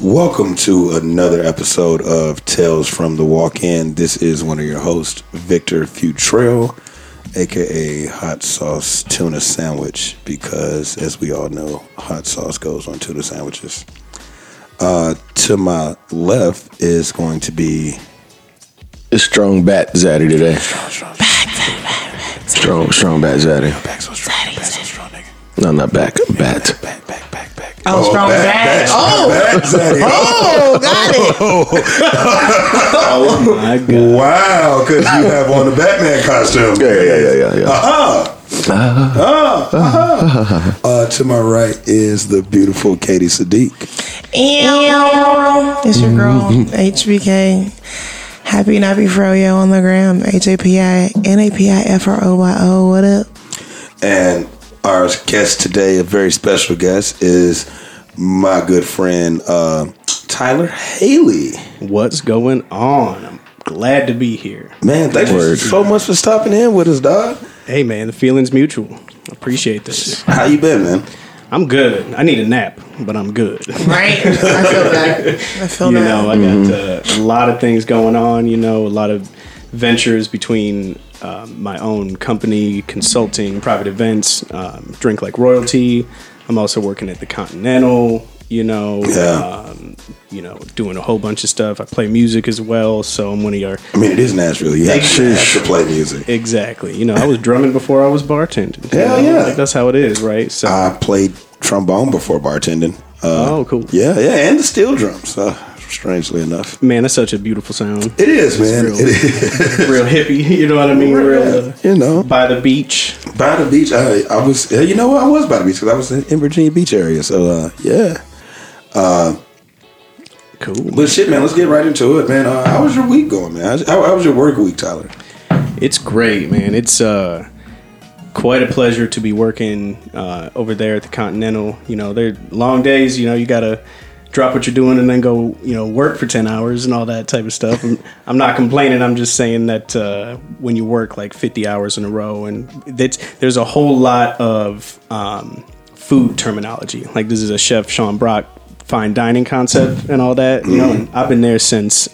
Welcome to another episode of Tales from the Walk-In. This is one of your hosts, Victor Futrell, aka Hot Sauce Tuna Sandwich, because as we all know, hot sauce goes on tuna sandwiches. To my left is going to be It's Strong Bat Zaddy today. Strong Bat Zaddy. back so strong, nigga. No, not back. Bat. Back. Oh, Strong Bat. Got it. Oh my God. Wow, because you have on the Batman costume. Yeah. To my right is the beautiful Katie Sadiq. It's your girl, HBK. Happy Nappy Froyo on the gram. HAPI NAPIFROYO. What up? And our guest today, a very special guest, is my good friend Tyler Haley. What's going on? I'm glad to be here. Man, thanks so much for stopping in with us, dog. Hey, man, the feeling's mutual. Appreciate this. How you been, man? I'm good. I need a nap, but I'm good. Right? I feel that. I feel You that. know, I got a lot of things going on, you know, a lot of ventures between my own company, consulting, private events, Drink Like Royalty. I'm also working at the Continental, you know, doing a whole bunch of stuff. I play music as well, so I'm one of your... I mean, it is Nashville. You have to play music. Exactly. You know, I was drumming before I was bartending. Hell You know, yeah. like, that's how it is, right? So I played trombone before bartending. Oh, cool. Yeah, and the steel drums, strangely enough. man, that's such a beautiful sound. It is, man. real. It is. Real hippie, you know what I mean? Real You know, by the beach. by the beach. I was, you know what? I was by the beach because I was in Virginia Beach area. So, yeah. Cool. But shit, man, let's get right into it, man. How was your week going, man? How was your work week, Tyler? It's great, man. It's quite a pleasure to be working over there at the Continental. You know, they're long days. You know, you gotta drop what you're doing and then go, you know, work for 10 hours and all that type of stuff. I'm not complaining. I'm just saying that when you work like 50 hours in a row, and there's a whole lot of food terminology. Like, this is a Chef Sean Brock fine dining concept and all that. You know, and I've been there since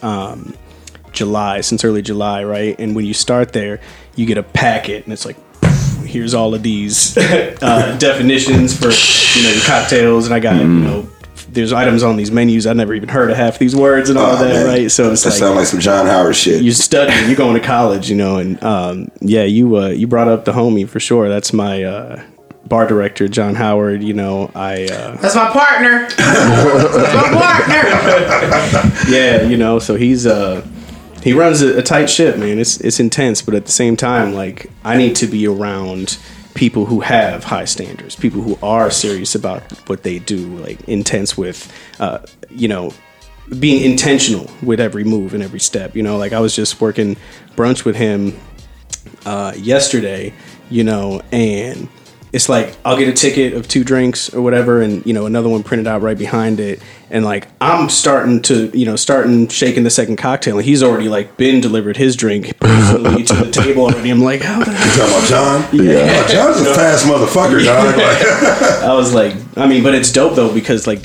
since early July, right? And when you start there, you get a packet, and it's like, here's all of these definitions for, you know, your cocktails, and I got, you know, there's items on these menus I never even heard of half these words and all that, man. right? So it's That like, sounds like some John Howard shit. you're studying, you're going to college, you know, and you brought up the homie for sure. That's my bar director, John Howard. You know, That's my partner. That's my partner. yeah, you know, so he runs a tight ship, man. It's intense, but at the same time, like, I need to be around people who have high standards, people who are serious about what they do, like intense with, you know, being intentional with every move and every step. You know, like, I was just working brunch with him yesterday, you know, and it's like, I'll get a ticket of 2 drinks or whatever, and, you know, another one printed out right behind it. And like, I'm starting shaking the second cocktail, and he's already like been delivered his drink personally to the table already. I'm like, how the You talking about John? Yeah. Oh, John's a fast motherfucker, dog. Like, I was like, I mean, but it's dope though, because like,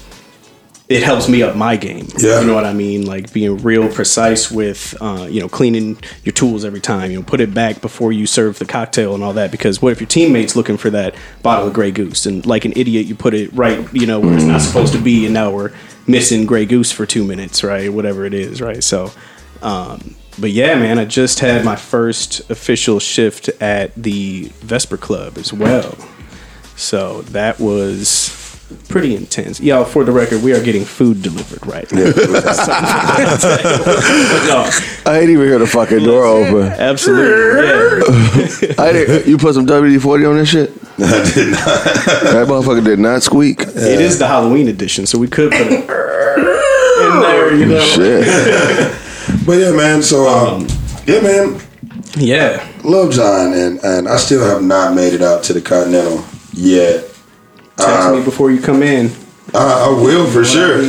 it helps me up my game. Yeah. You know what I mean? Like, being real precise with, you know, cleaning your tools every time. You know, put it back before you serve the cocktail and all that. Because what if your teammate's looking for that bottle of Grey Goose, and like an idiot, you put it right, you know, where it's not supposed to be, and now we're missing Grey Goose for 2 minutes, right? Whatever it is, right? So, but yeah, man, I just had my first official shift at the Vesper Club as well. So that was pretty intense. Y'all, for the record, we are getting food delivered right now. I ain't even hear the fucking door open. Absolutely. Yeah. You put some WD-40 on this shit? I did not. That motherfucker did not squeak. It is the Halloween edition, so we could put it in there, you know. Shit. But yeah, man. So, yeah, man. Yeah. Love John, and I still have not made it out to the Continental yet. Text me before you come in. I will for sure.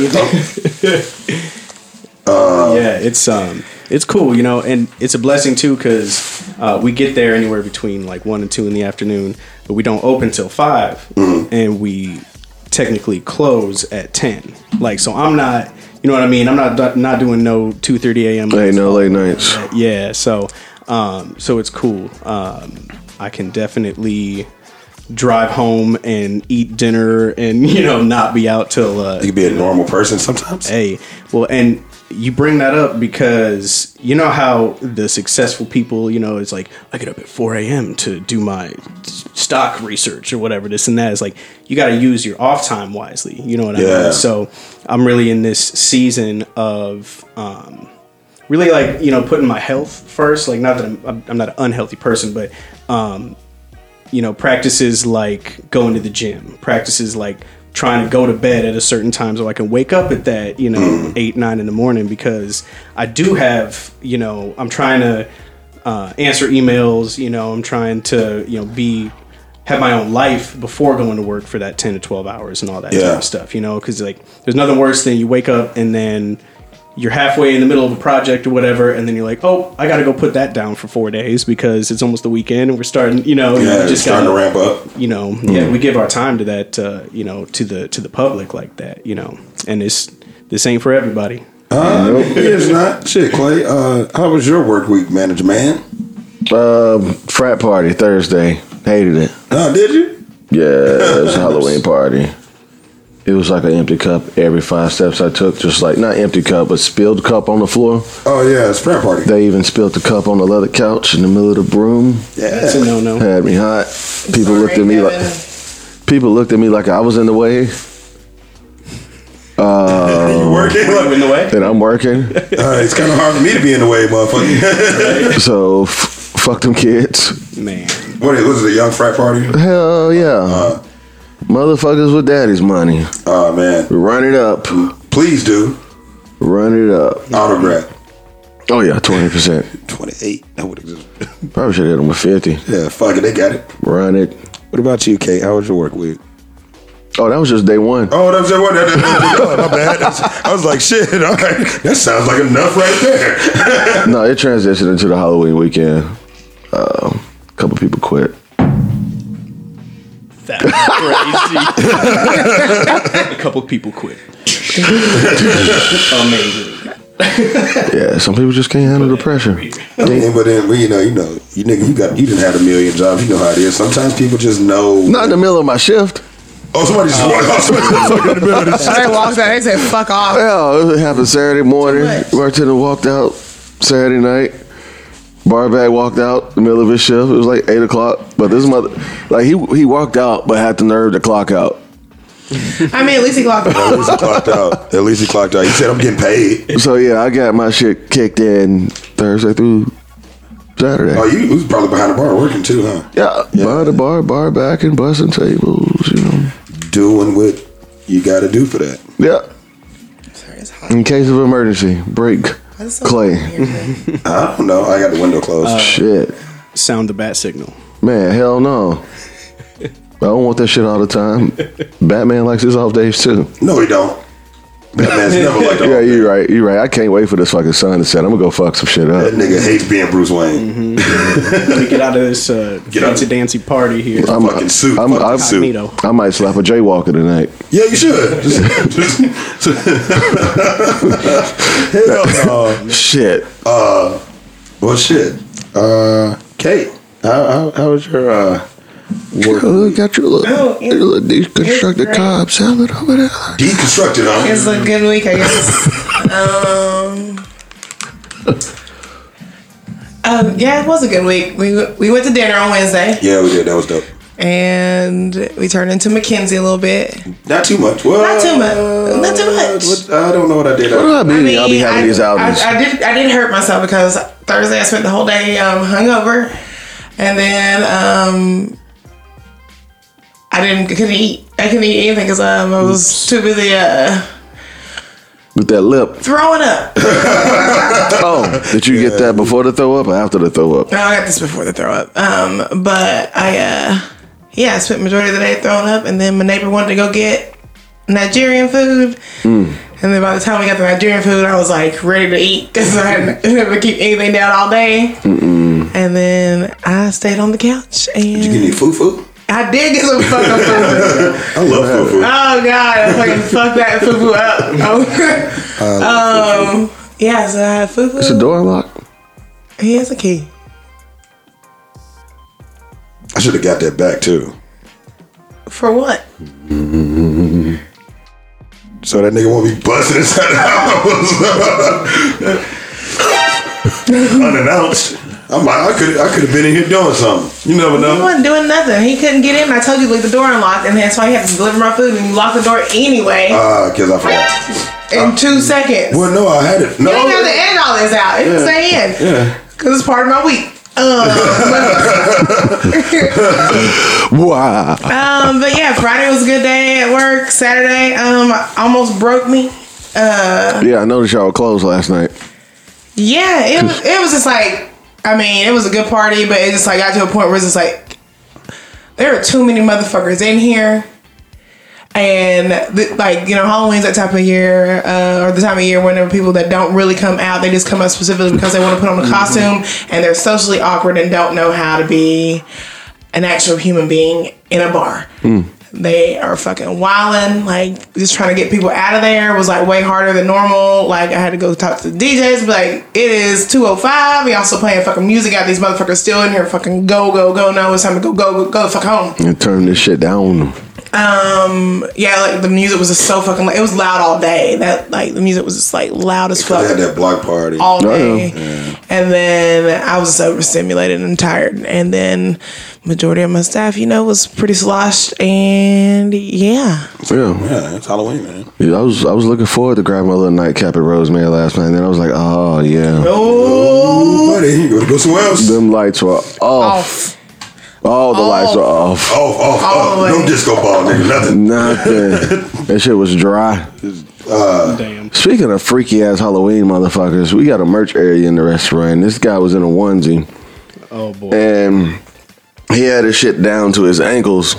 Yeah, it's cool, you know, and it's a blessing too, because we get there anywhere between like 1 and 2 in the afternoon, but we don't open till 5, and we technically close at 10. Like, so I'm not, you know what I mean? I'm not doing no 2:30 a.m. Ain't no late nights. Yeah, so it's cool. I can definitely drive home and eat dinner and, you know, not be out till You can be a normal person sometimes. Hey, well, and you bring that up because you know how the successful people, you know, it's like, I get up at 4 a.m. to do my stock research or whatever, this and that. It's like, you got to use your off time wisely. You know what I mean? So I'm really in this season of really, like, you know, putting my health first. Like, not that I'm not an unhealthy person, but, you know, practices like going to the gym, practices like trying to go to bed at a certain time so I can wake up at that, you know, 8, 9 in the morning, because I do have, you know, I'm trying to answer emails, you know, I'm trying to, you know, have my own life before going to work for that 10 to 12 hours and all that type of stuff, you know, because like there's nothing worse than you wake up and then you're halfway in the middle of a project or whatever, and then you're like, oh, I got to go put that down for 4 days because it's almost the weekend and we're starting, you know, just starting to ramp up. You know, we give our time to that, you know, to the public like that, you know, and this ain't for everybody. It's not. Shit, Clay. How was your work week, manager man? Frat party Thursday. Hated it. Oh, did you? Yeah, it was a Halloween party. It was like an empty cup every 5 steps I took. Just like, not empty cup, but spilled cup on the floor. Oh, yeah, it's frat party. They even spilled the cup on the leather couch in the middle of the room. Yeah. That's a no-no. Had me hot. People looked at me like I was in the way. You working? In the way? And I'm working. It's kind of hard for me to be in the way, motherfucker. So, fuck them kids. Man. What was it, a young frat party? Hell yeah. Motherfuckers with daddy's money. Oh, man. Run it up. Please do. Run it up. Autograph. Oh, yeah, 20%. 28. That would exist. Probably should have hit them with 50. Yeah, fuck it. They got it. Run it. What about you, Kate? How was your work week? Oh, that was just day one. Oh, that was your one. My bad. I was like, shit. All right. That sounds like enough right there. No, it transitioned into the Halloween weekend. A couple people quit. That's crazy. A couple people quit. Amazing. Yeah, some people just can't handle the pressure. I mean, but then, you nigga, you didn't have a million jobs. You know how it is. Sometimes people just know. Not in the middle of my shift. Oh, somebody just walked off. Somebody in the middle of the Somebody walked out. They said, "Fuck off." Yeah, it happened Saturday morning. Bartender walked out Saturday night. Barback walked out in the middle of his shift. It was like 8 o'clock. But this mother, like he walked out, but had the nerve to clock out. I mean, at least he clocked out. At least he clocked out. He said, "I'm getting paid." So yeah, I got my shit kicked in Thursday through Saturday. Oh, you was probably behind the bar working too, huh? Yeah, behind the bar back and busting tables, you know. Doing what you got to do for that. Yeah. Sorry, it's hot. In case of emergency, break. Clay. I don't know. I got the window closed. Shit. Sound the bat signal. Man, hell no. I don't want that shit all the time. Batman likes his off days too. No, he don't. Batman's never like that. Yeah, you're right. I can't wait for this fucking sun to set. I'm gonna go fuck some shit up. That nigga hates being Bruce Wayne. Let me get out of this fancy dancy party here. I'm fucking suit. Incognito. I might slap a jaywalker tonight. Yeah, you should. Hell no. Shit. Well, shit. Kate, how was your work? Got your little deconstructed Cobb salad over there. Deconstructed, huh? It's a good week, I guess. Yeah, it was a good week. We went to dinner on Wednesday. Yeah, we did. That was dope. And we turned into Mackenzie a little bit. Not too much. Well, Not too much. I don't know what I did. What do I mean? I'll be having these outings. I did hurt myself because Thursday I spent the whole day hungover, and then I couldn't eat anything because I was too busy with that lip throwing up. Oh, did you get that before the throw up or after the throw up? No, I got this before the throw up. But I spent the majority of the day throwing up, and then my neighbor wanted to go get Nigerian food. And then by the time we got the Nigerian food, I was like ready to eat because I hadn't been able to keep anything down all day. And then I stayed on the couch. And Did you get any fufu? I did get some fucking fufu. I love fufu. Oh God, I fucking fucked that fufu up. Yeah, so I had fufu. Is the door unlocked? He has a key. I should have got that back too. For what? So that nigga won't be busting inside the house unannounced. I could have been in here doing something. You never He know. wasn't doing nothing. He couldn't get in. I told you to leave the door unlocked, and that's why he had to deliver my food, and you locked the door anyway Because I forgot. in 2 seconons. Well, no, I had it. No, You didn't have to edit all this out. It can stay in. Yeah. Because it's part of my week. Wow. But yeah, Friday was a good day at work. Saturday, almost broke me. Yeah, I noticed y'all were closed last night. Yeah, it was just like, I mean, it was a good party, but it just like got to a point where it's just like, there are too many motherfuckers in here. And like, you know, Halloween's that type of year, or the time of year whenever people that don't really come out, they just come out specifically because they want to put on a costume, and they're socially awkward and don't know how to be an actual human being in a bar. They are fucking wilding, like just trying to get people out of there was like way harder than normal. Like I had to go talk to the DJs, but like it is 2:05. We also playing fucking music out. These motherfuckers still in here. Fucking go. No, it's time to go the fuck home. And turn this shit down. Yeah, like the music was just so fucking. It was loud all day. That like the music was just like loud as They had fuck that block party. all day. And then I was just overstimulated and tired. And then majority of my staff, you know, was pretty sloshed. And yeah, Yeah, it's Halloween, man. Yeah, I was looking forward to grab my little nightcap at Rosemary last night, and then I was like, oh yeah, Oh, buddy, you gotta go somewhere else. them lights were off. off. All the lights were off. All the way. No disco ball, nigga, nothing. Nothing. That shit was dry. Damn. Speaking of freaky ass Halloween motherfuckers, we got a merch area in the restaurant. This guy was in a onesie, Oh boy. and he had his shit down to his ankles,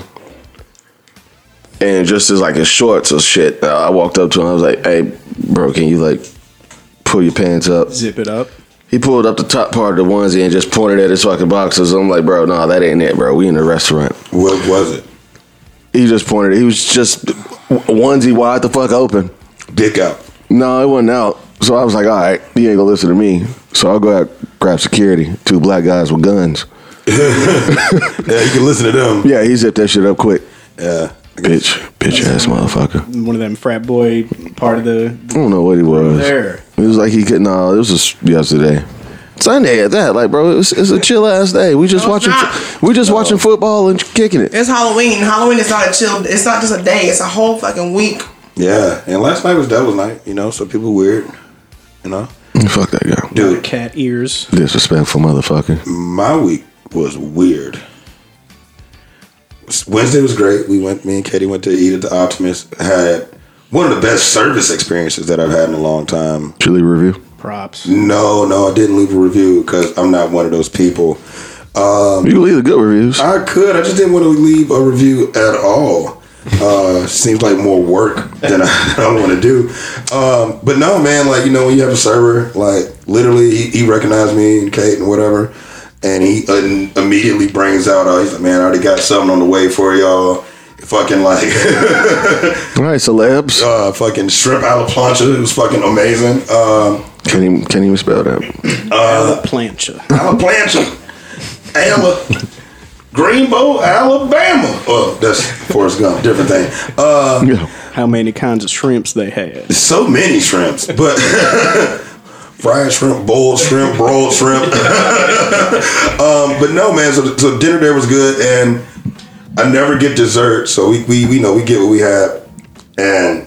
and just as like his shorts or shit. I walked up to him. I was like, "Hey, bro, can you like pull your pants up?" Zip it up. He pulled up the top part of the onesie and just pointed at his fucking boxers. I'm like, bro, no, that ain't it, bro. We in the restaurant. What was it? He just pointed. He was just onesie wide the fuck open. Dick out. No, it wasn't out. So I was like, all right, you ain't gonna listen to me. So I'll go out, grab security. 2 black guys with guns. Yeah, you can listen to them. Yeah, he zipped that shit up quick. Yeah. Bitch ass motherfucker. One of them frat boy part of the I don't know what he was. there. It was like he could. No, it was just yesterday. Sunday at that, like, bro, it's a chill ass day. We just No, it's watching, watching football and kicking it. It's Halloween. Halloween is not a chill. It's not just a day. It's a whole fucking week. Yeah, and last night was Devil's Night, you know, so people weird, you know. Fuck that guy. Dude, Cat ears. Disrespectful motherfucker. my week was weird. Wednesday was great. Me and Katie went to eat at the Optimist. Had one of the best service experiences that I've had in a long time. Chili review. Props. No, I didn't leave a review because I'm not one of those people. You can leave the good reviews. I could. I just didn't want to leave a review at all. Seems like more work than I want to do. But no, man, like, you know, when you have a server, like, literally, he recognized me and Kate and whatever, and he immediately brings out, he's like, man, I already got something on the way for y'all. Fucking, like, All right, celebs. fucking shrimp a la plancha. It was fucking amazing. Can't even spell that. Plancha. A la plancha. Greenbow, Alabama. Oh, that's Forrest Gump. Different thing. Yeah. How many kinds of shrimps they had? So many shrimps, but fried shrimp, boiled shrimp, broiled shrimp. But no, man. So dinner there was good, and I never get dessert, so we know we get what we have, and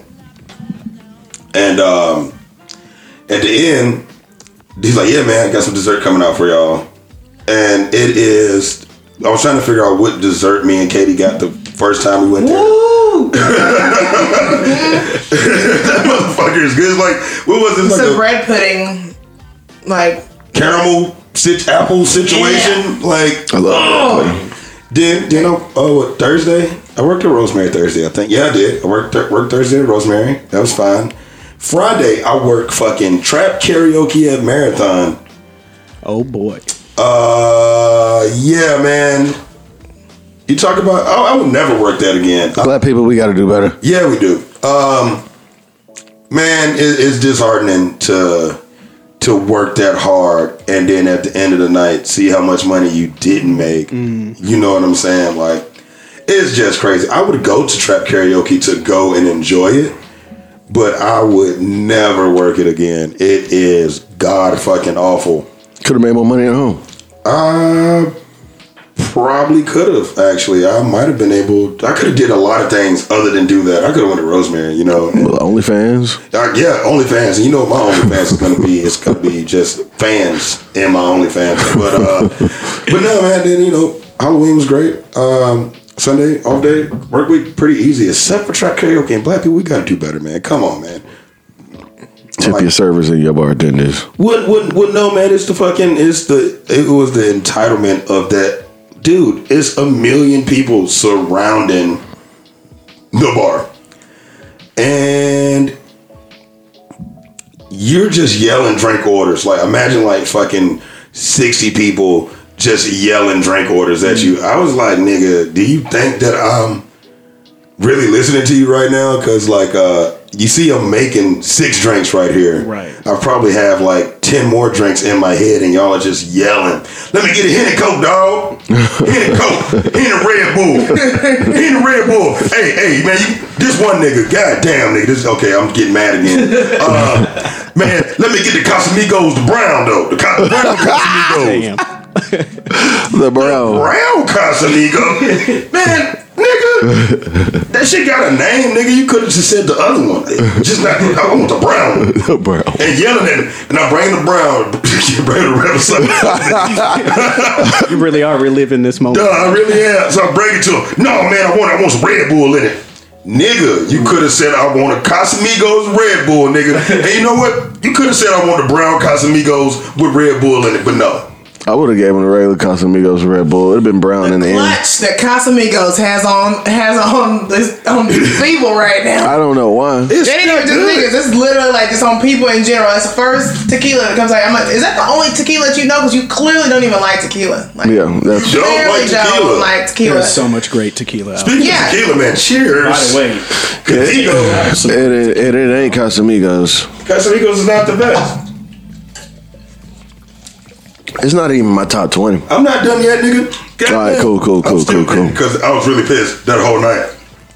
at the end, he's like, yeah, man, I got some dessert coming out for y'all, and it is. I was trying to figure out what dessert me and Katie got the first time we went there. Woo! That motherfucker is good. It's like, what was it? It's Like a bread pudding, like caramel apple situation. Like, I love that. then what, Thursday? I worked at Rosemary Thursday, I think. Yeah, I did. I worked Thursday at Rosemary. That was fine. Friday, I worked fucking trap karaoke at Marathon. Oh boy. Yeah, man. You talk about, I would never work that again. Black people, we got to do better. Yeah, we do. Man, it's disheartening to work that hard and then at the end of the night see how much money you didn't make. You know what I'm saying? Like, it's just crazy. I would go to trap karaoke to go and enjoy it, but I would never work it again. It is god fucking awful. Could have made more money at home. Probably could have, actually. I might have been able. I could have did a lot of things other than do that. I could have went to Rosemary, you know. Well, OnlyFans. Yeah, OnlyFans. And you know what my OnlyFans is going to be? It's going to be just fans in my OnlyFans. But no, man. Then you know, Halloween was great. Sunday off day, work week pretty easy, except for trap karaoke and black people. We got to do better, man. Come on, man. Tip your servers and your bartenders. What? No, man. It was the entitlement of that. Dude, it's 1 million people surrounding the bar. And you're just yelling drink orders. Like, imagine like fucking 60 people just yelling drink orders at you. I was like, nigga, do you think that I'm really listening to you right now? Because like, you see I'm making 6 drinks right here. Right. I probably have like 10 more drinks in my head and y'all are just yelling. Let me get a Henny Coke, dog. Henny Coke. Henny Red Bull. Henny Red Bull. Hey, man, this one nigga, goddamn nigga. This okay, I'm getting mad again. Man, let me get the Casamigos, the brown though. The brown Casamigos. Damn. The brown. Brown Casamigo. Man, nigga. That shit got a name, nigga. You could have just said the other one. Just not, I want the brown one. The brown. And yelling at him. And I bring the brown. You bring the red You really are reliving this moment. Duh, I really am. So I bring it to him. No, man, I want some Red Bull in it. Nigga, you could have said I want a Casamigos Red Bull, nigga. And you know what? You could have said I want a brown Casamigos with Red Bull in it, but no. I would have gave him a regular Casamigos Red Bull. It'd have been brown in the end. Clutch that Casamigos has on these people right now. I don't know why. It's That ain't even just good. niggas. It's literally like just on people in general. It's the first tequila that comes out. I'm like, is that the only tequila that you know? Because you clearly don't even like tequila. Like, Yeah, that's Don't clearly like tequila. don't like tequila. There's so much great tequila out. Speaking Yeah. of tequila, man, cheers. By the way, Casamigos. it ain't Casamigos. Casamigos is not the best. It's not even my top 20. I'm not done yet, nigga. All right, cool. Because I was really pissed that whole night.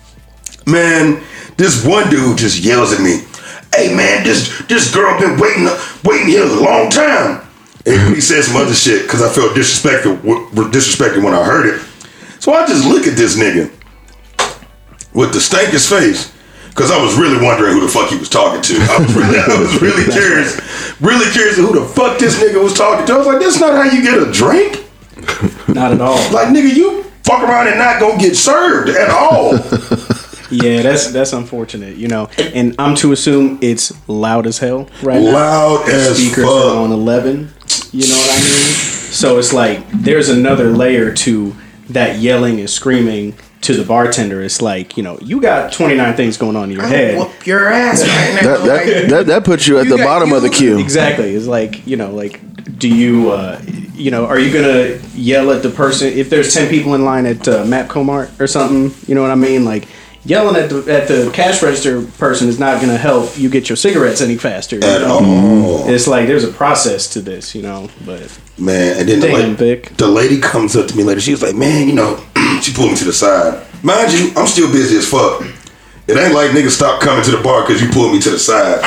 Man, this one dude just yells at me. Hey, man, this girl been waiting here a long time. And he said some other shit because I felt disrespected when I heard it. So I just look at this nigga with the stankiest face. Because I was really wondering who the fuck he was talking to. I was really curious of who the fuck this nigga was talking to. I was like, that's not how you get a drink. not at all. Like, nigga, you fuck around and not gonna get served at all. Yeah, that's unfortunate, you know. And I'm to assume it's loud as hell right now. Loud as Speakers fuck. are on 11. You know what I mean? So it's like there's another layer to that yelling and screaming to the bartender. It's like, you know, you got 29 things going on in your head. Whoop your ass right now. That puts you at the bottom of the queue. Exactly. It's like, you know, like, do you, you know, are you going to yell at the person if there's 10 people in line at Mapco Mart or something? You know what I mean? Like, yelling at the cash register person is not going to help you get your cigarettes any faster. You At know? all. It's like there's a process to this, you know, but Man, and then Damn, Vic. the lady comes up to me later. She was like, man, you know, she pulled me to the side. Mind you, I'm still busy as fuck. It ain't like niggas stop coming to the bar because you pulled me to the side.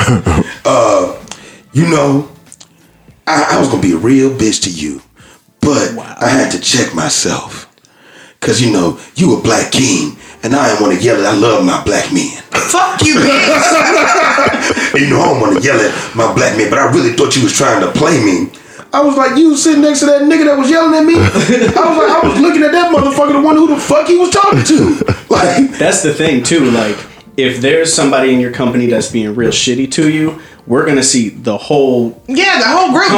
You know, I was going to be a real bitch to you, but I had to check myself. Because, you know, you a black king, and I didn't want to yell at I love my black men. Fuck you, bitch. And, you know, I don't want to yell at my black men, but I really thought you was trying to play me. I was like, you was sitting next to that nigga that was yelling at me. I was looking at that motherfucker, the one who the fuck he was talking to. Like, that's the thing too. Like, if there's somebody in your company that's being real shitty to you, we're gonna see the whole Yeah, the whole group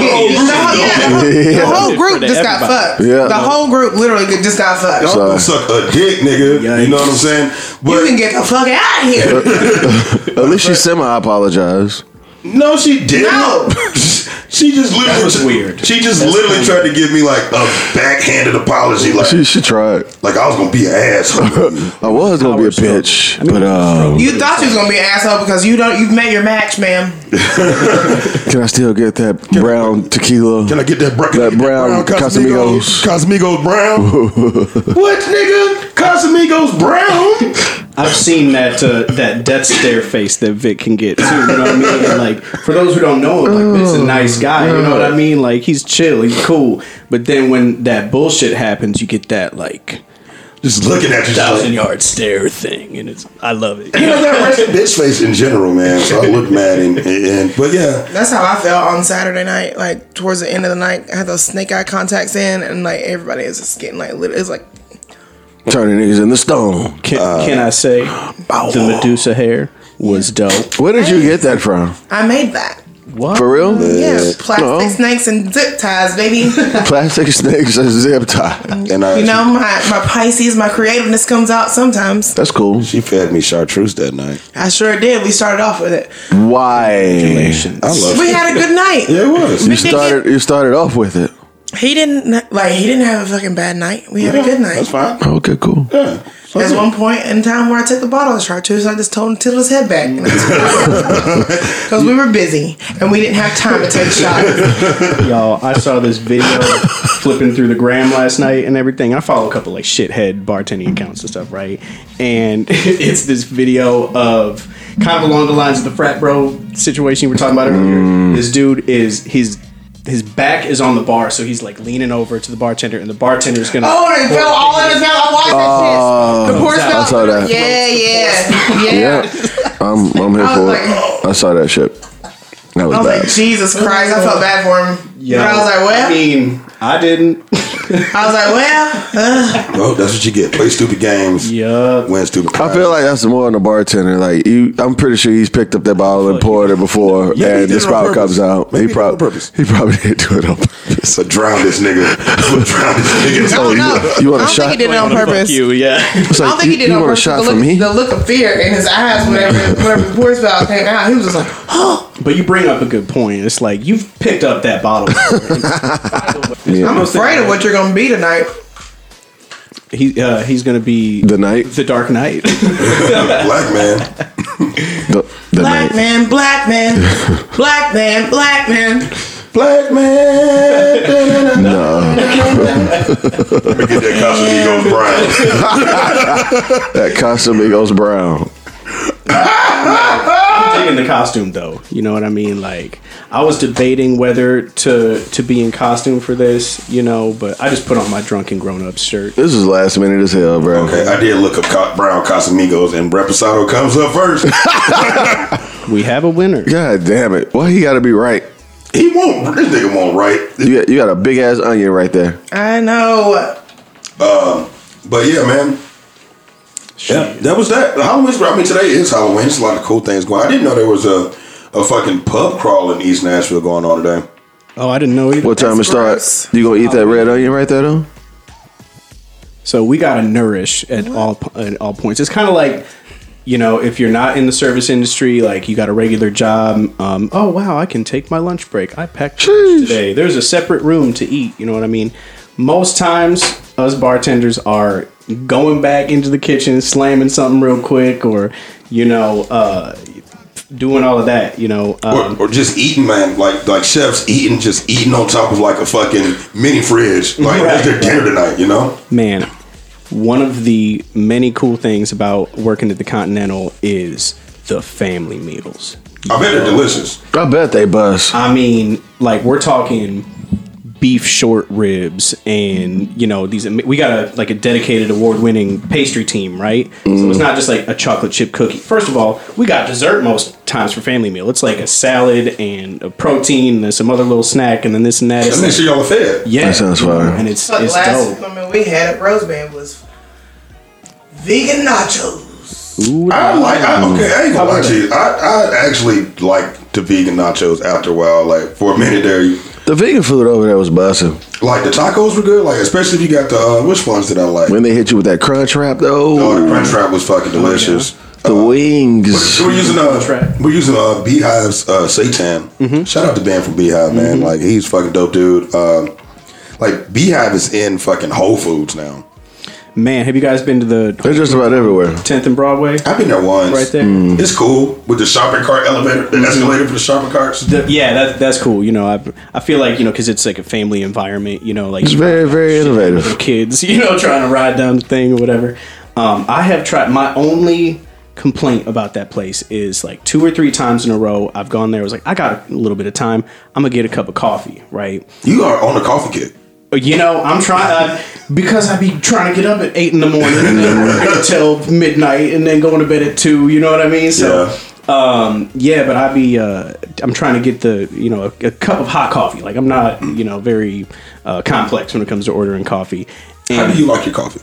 the whole group just got fucked. Yeah. The whole group literally just got fucked. y'all gonna suck a dick, nigga. Yikes. You know what I'm saying? You But can get the fuck out of here. At least she semi-apologized. No, she didn't. No. She just literally That was weird. She just literally tried to give me like a backhanded apology, like She tried. like I was gonna be an asshole. I was gonna be a bitch, but You thought you was gonna be an asshole because you've met your match, ma'am. can I still get that brown tequila? Can I get that, brown Casamigos? Casamigos brown? What, nigga? Casamigos brown? I've seen that death stare face that Vic can get too. You know what I mean? And like for those who don't know him, like Vic's a nice guy. You know what I mean? Like he's chill, he's cool. But then when that bullshit happens, you get that like Just looking at you, 1,000-yard stare thing, and I love it. You know that rest bitch face in general, man. So I look mad and but yeah, That's how I felt on Saturday night. Like towards the end of the night, I had those snake eye contacts in, and like everybody is just getting like lit. It's like Turning niggas in the stone. Can I say the Medusa hair was dope? Where did you get that from? I made that. What? For real? Yeah, plastic No. snakes and zip ties, baby. Plastic snakes and zip tie. and You know, my Pisces, my creativeness comes out sometimes. That's cool. she fed me chartreuse that night. I sure did. We started off with it. Why? I love We had a good night. Yeah, it was. You started off with it. He didn't have a fucking bad night. We had a good night. That's fine. Okay, cool. Yeah. There's one point in time where I took the bottle of chartreuse. I just told him to tilt his head back. Because we were busy and we didn't have time to take shots. Y'all, I saw this video flipping through the gram last night and everything. I follow a couple like shithead bartending accounts and stuff, right? And it's this video of kind of along the lines of the frat bro situation we were talking about earlier. This dude his back is on the bar, so he's like leaning over to the bartender, and the bartender's gonna. Oh, and it fell all in his mouth. I watched that shit. The poor I saw that. Yeah. I'm here for like- it. I saw that shit. That was I was bad. like, Jesus Christ. I felt bad for him. Yo, But I was like, well. I mean, I didn't. I was like, well. Well, that's what you get. Play stupid games. Yeah. Win stupid. I feel like that's more on the bartender. Like I'm pretty sure he's picked up that bottle and poured it before, Yeah, he and did this it on bottle purpose. comes out. Maybe he did it on purpose. He probably didn't do it on purpose. So drown this nigga. Drown this nigga. Oh, no. you want a I don't shot? think he did it on purpose. You, yeah. It's I like, don't think he did it you on want a purpose. shot The from look, me? the look of fear in his eyes whenever the pour spout came out, he was just like, oh. But you bring up a good point. It's like you've picked up that bottle. before. Yeah. I'm afraid of what you're going to be tonight. He's gonna be The night, the Dark Knight. Black man. the Black night. man, black man, black man, black man. Black man. No, Let me get that Casamigos brown. that Casamigos brown. I'm digging the costume though. You know what I mean? Like I was debating whether to be in costume for this, you know, but I just put on my drunken grown up shirt. This is last minute as hell, bro. Okay, I did look up brown Casamigos, and Reposado comes up first. We have a winner. God damn it! Why he got to be right? He won't. This nigga won't right. You got a big ass onion right there. I know. But yeah, man. Yeah, that was that. Halloween's. I mean, today is Halloween. There's a lot of cool things going on. I didn't know there was a fucking pub crawl in East Nashville going on today. Oh, I didn't know either. What time it That's start? gross. You gonna eat that red onion right there though? So we got to nourish at all points. It's kind of like, you know, if you're not in the service industry, like you got a regular job. Oh wow, I can take my lunch break. I packed lunch today. There's a separate room to eat. You know what I mean? Most times, us bartenders are going back into the kitchen, slamming something real quick, or you know, doing all of that. You know, Or just eating, man. Like chefs just eating on top of like a fucking mini fridge. Like that's their dinner tonight, you know? man. One of the many cool things about working at the Continental is the family meals. I bet they're delicious. I bet they bust. I mean, like we're talking beef short ribs, and you know we got a dedicated award-winning pastry team, right? So it's not just like a chocolate chip cookie. First of all, we got dessert most times for family meal. It's like a salad and a protein and then some other little snack and then this and that. Let's make sure y'all are fed. Yeah, That sounds fire. and it's But last dope. meal we had at Roseband was vegan nachos. Ooh, I ain't gonna lie to you. I actually like the vegan nachos after a while. Like for a minute there, The vegan food over there was busting. Like the tacos were good. Like especially if you got the which ones did I like? When they hit you with that crunch wrap, though. Oh, the crunch wrap was fucking delicious. The wings. We're using Beehive's seitan. Shout out to Ben from Beehive, man. Like he's fucking dope, dude. Like Beehive is in fucking Whole Foods now. Man, have you guys been to the They're just about everywhere. 10th and Broadway? I've been there once. Right there. It's cool with the shopping cart elevator, the escalator for the shopping carts. That's cool. You know, I feel like, you know, because it's like a family environment, you know, like It's very, very innovative. little kids, you know, trying to ride down the thing or whatever. I have tried. My only complaint about that place is like 2 or 3 times in a row I've gone there. I was like, I got a little bit of time. I'm gonna get a cup of coffee, right? You are on the coffee kick. You know, I'm trying because I be trying to get up at 8 in the morning and then work until midnight and then going to bed at 2. You know what I mean? So, but I be I'm trying to get the a cup of hot coffee. Like I'm not very complex when it comes to ordering coffee. And How do you like your coffee?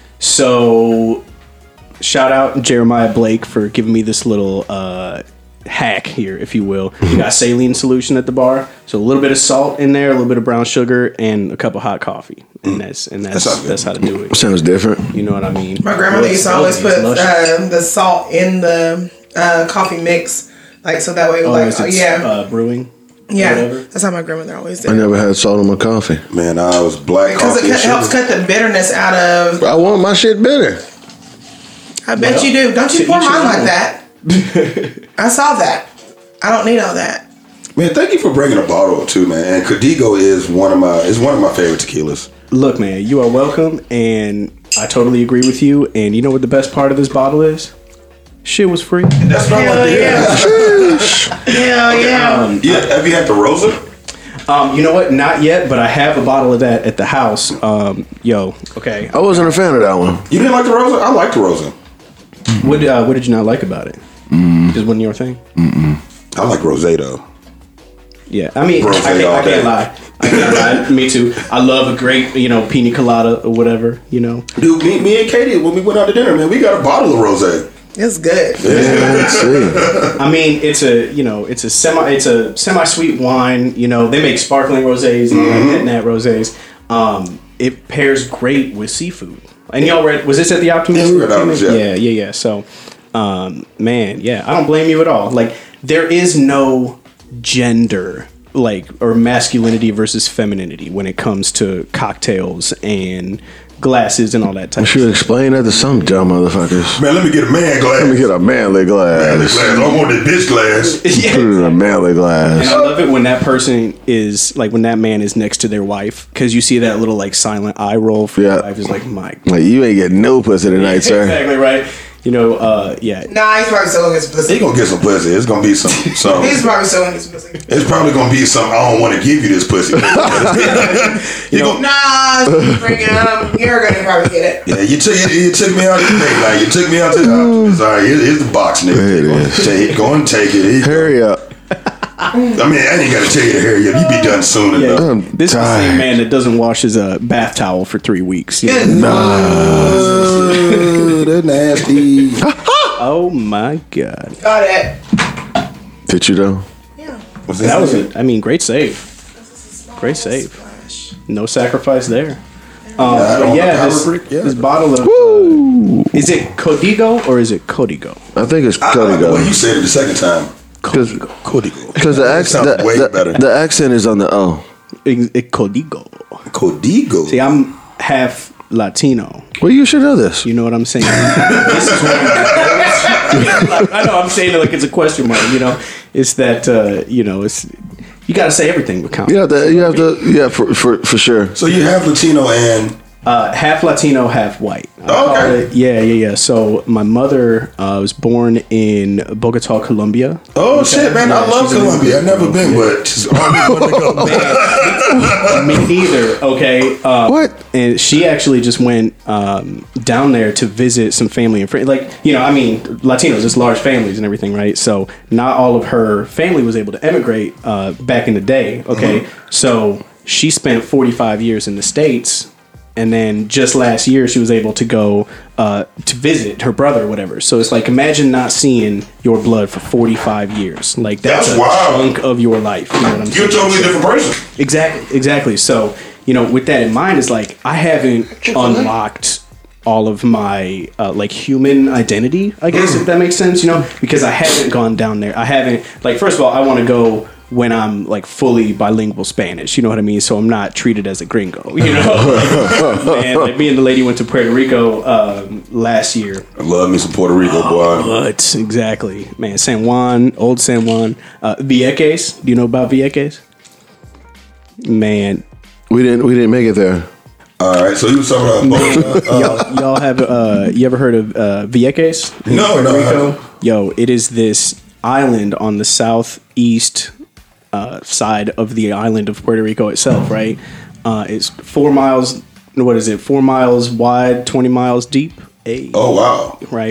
so, shout out Jeremiah Blake for giving me this little hack here, if you will. You got saline solution at the bar, so a little bit of salt in there, a little bit of brown sugar, and a cup of hot coffee, and that's how to do it. Sounds different. You know what I mean? My grandmother used to always put the salt in the coffee mix, like so that way, brewing. Yeah, whatever. that's how my grandmother always did. I never had salt in my coffee. Man, I was black Because coffee. it helps cut the bitterness out of. I want my shit bitter. I bet you do. Don't you pour mine like that? I saw that. I don't need all that. Man, thank you for bringing a bottle too, man. And Código is one of my favorite tequilas. Look, man, you are welcome, and I totally agree with you. And you know what the best part of this bottle is? Shit was free. That's not Hell like yeah. Hell yeah. Yeah, have you had the Rosa? You know what? Not yet, but I have a bottle of that at the house. Okay. I wasn't a fan of that one. You didn't like the Rosa? I like the Rosa. What did you not like about it? Just wasn't your thing? I like Rosé though. Yeah, I mean, Rosé I all day. can't lie. I can't lie. Me too. I love a great, pina colada or whatever, Dude, me and Katie, when we went out to dinner, man, we got a bottle of Rosé. It's good. Yeah, let's see. I mean, it's a semi sweet wine. They make sparkling rosés and nat rosés. It pairs great with seafood. And y'all was this at the Optimist? Yeah, we were at Optimist, yeah. Yeah. So, man, yeah, I don't blame you at all. Like, there is no gender, or masculinity versus femininity when it comes to cocktails and glasses and all that type You of should stuff. explain that to some dumb motherfuckers. Man, let me get a man glass. Let me get a manly glass. I want that bitch glass. Yeah. Put it in a manly And glass. I love it when that person is when that man is next to their wife, because you see that little silent eye roll for Yeah. your wife is like, my Like, you ain't getting no pussy tonight, sir. exactly right. Yeah. Nah, he's probably still gonna get some pussy. He gonna get some pussy. It's gonna be some. He's probably still gonna get some pussy. It's probably gonna be some. I don't want to give you this pussy. Nah, bring it up. You're gonna probably get it. Yeah, you took me out today. Like you took me out to the Optimist. All right, here's the box, nigga. There it is. Go and take it. Hurry up. I mean, I ain't gotta tell you to hurry up. You be done soon enough. I'm This is the tired. same man that doesn't wash his bath towel for 3 weeks. They're nasty. Oh my God. Got it. Did you though? Yeah. That was it. I mean, great save. Great save. Splash. No sacrifice there. on But the yeah, power this, brick, yeah. this bottle of is it Código or is it Código? I think it's I like the way you Código. said it the second time. Because Because the, way better. the accent is on the O. Código. Código. See, I'm half Latino. Well, you should know this. You know what I'm saying? This is what I know. I'm saying it like it's a question mark. It's that it's you got to say everything with confidence. Yeah, for sure. So you have Latino and Half Latino, half white. I Oh, okay. call it- Yeah. So my mother was born in Bogota, Colombia. oh shit, man, I love Colombia. I've never been, but just always want to go. Me neither. Okay. What? And she actually just went down there to visit some family and friends. Latinos, it's large families and everything, right? So not all of her family was able to emigrate back in the day. Okay. So she spent 45 years in the States And then just last year, she was able to go to visit her brother or whatever. So it's like, imagine not seeing your blood for 45 years. Like, that's a wild. chunk of your life. You know what I'm saying? You're a totally different person. Exactly. So, with that in mind, it's like, I haven't unlocked all of my like human identity, I guess, if that makes sense, because I haven't gone down there. I haven't, like, first of all, I want to go when I'm like fully bilingual Spanish, you know what I mean? So I'm not treated as a gringo, And like me and the lady went to Puerto Rico last year. I love me some Puerto Rico, boy. But exactly, man, San Juan, old San Juan, Vieques. Do you know about Vieques? Man, we didn't make it there. All right, so you was talking about y'all have you ever heard of Vieques? No. Rico? Yo, it is this island on the southeast side of the island of Puerto Rico itself, right? It's 4 miles. What is it? 4 miles wide, 20 miles deep. Oh wow! Right.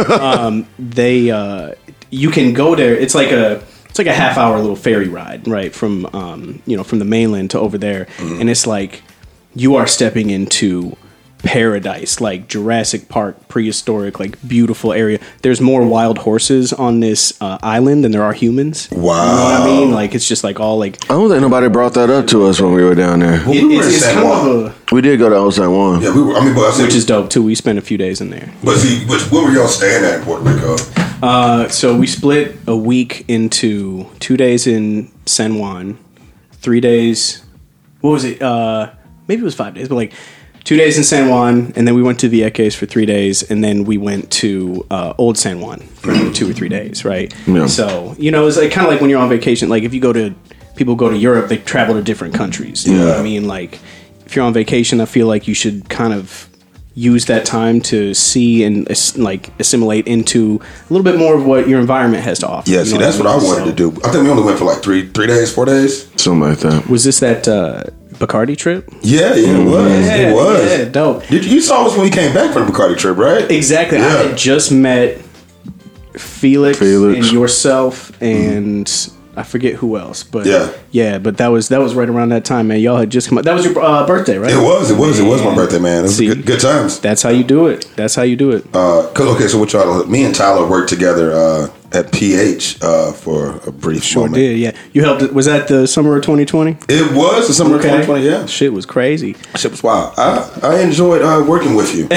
You can go there. It's like a half-hour little ferry ride, right? From from the mainland to over there, and it's like you are stepping into paradise, like Jurassic Park, prehistoric, like beautiful area. There's more wild horses on this island than there are humans. Wow. You know what I mean? Like, it's just like all like. I don't think nobody brought that up to us when we were down there. Well, we were in It's San kind Juan. of a, We did go to Old San Juan. Yeah, we were. I mean, but I said, which is dope too. We spent a few days in there. but see, what were y'all staying at in Puerto Rico? So we split a week into 2 days in San Juan, 3 days. What was it? Maybe it was 5 days, but like 2 days in San Juan, and then we went to Vieques for 3 days, and then we went to Old San Juan for 2 or 3 days, right? Yeah. So, it's like, kind of like when you're on vacation. Like, if you people go to Europe, they travel to different countries. You know what I mean? Like, if you're on vacation, I feel like you should kind of use that time to see and like assimilate into a little bit more of what your environment has to offer. Yeah, see, that's what I wanted to do. I think we only went for like 3 days, 4 days. Something like that. Was this that Bacardi trip? Yeah, it was. It was. Yeah, dope. You saw us when we came back from the Bacardi trip, right? Exactly. Yeah. I had just met Felix. Felix. And yourself and I forget who else, but but that was right around that time, man. Y'all had just come out. That was your birthday, right? It was my birthday, man. It was See? good times. That's how you do it. So what y'all? Me and Tyler worked together at PH for a brief moment. Did, yeah. You helped. Was that the summer of 2020? It was the summer of 2020. Yeah, Shit was crazy. shit was wild. I enjoyed working with you.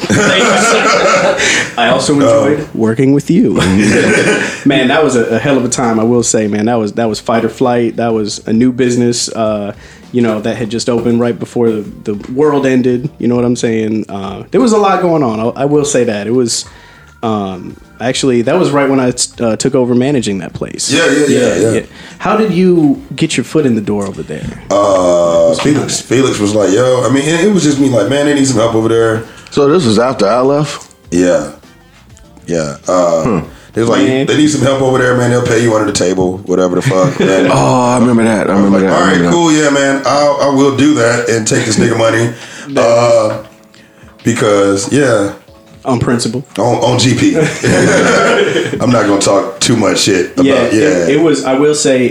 I also enjoyed working with you. Man, that was a hell of a time, I will say, man. That was fight or flight. That was a new business, that had just opened right before the world ended. You know what I'm saying? There was a lot going on. I will say that. It was actually, that was right when I took over managing that place. Yeah. How did you get your foot in the door over there? Felix was like, yo, I mean, it was just me like, man, they need some help over there. So this was after I left? Yeah. They was like, they need some help over there, man. They'll pay you under the table, whatever the fuck. And I remember that. all right, cool, yeah, man. I will do that and take this nigga money. Because, On principle. On GP. I'm not going to talk too much shit about It was, I will say,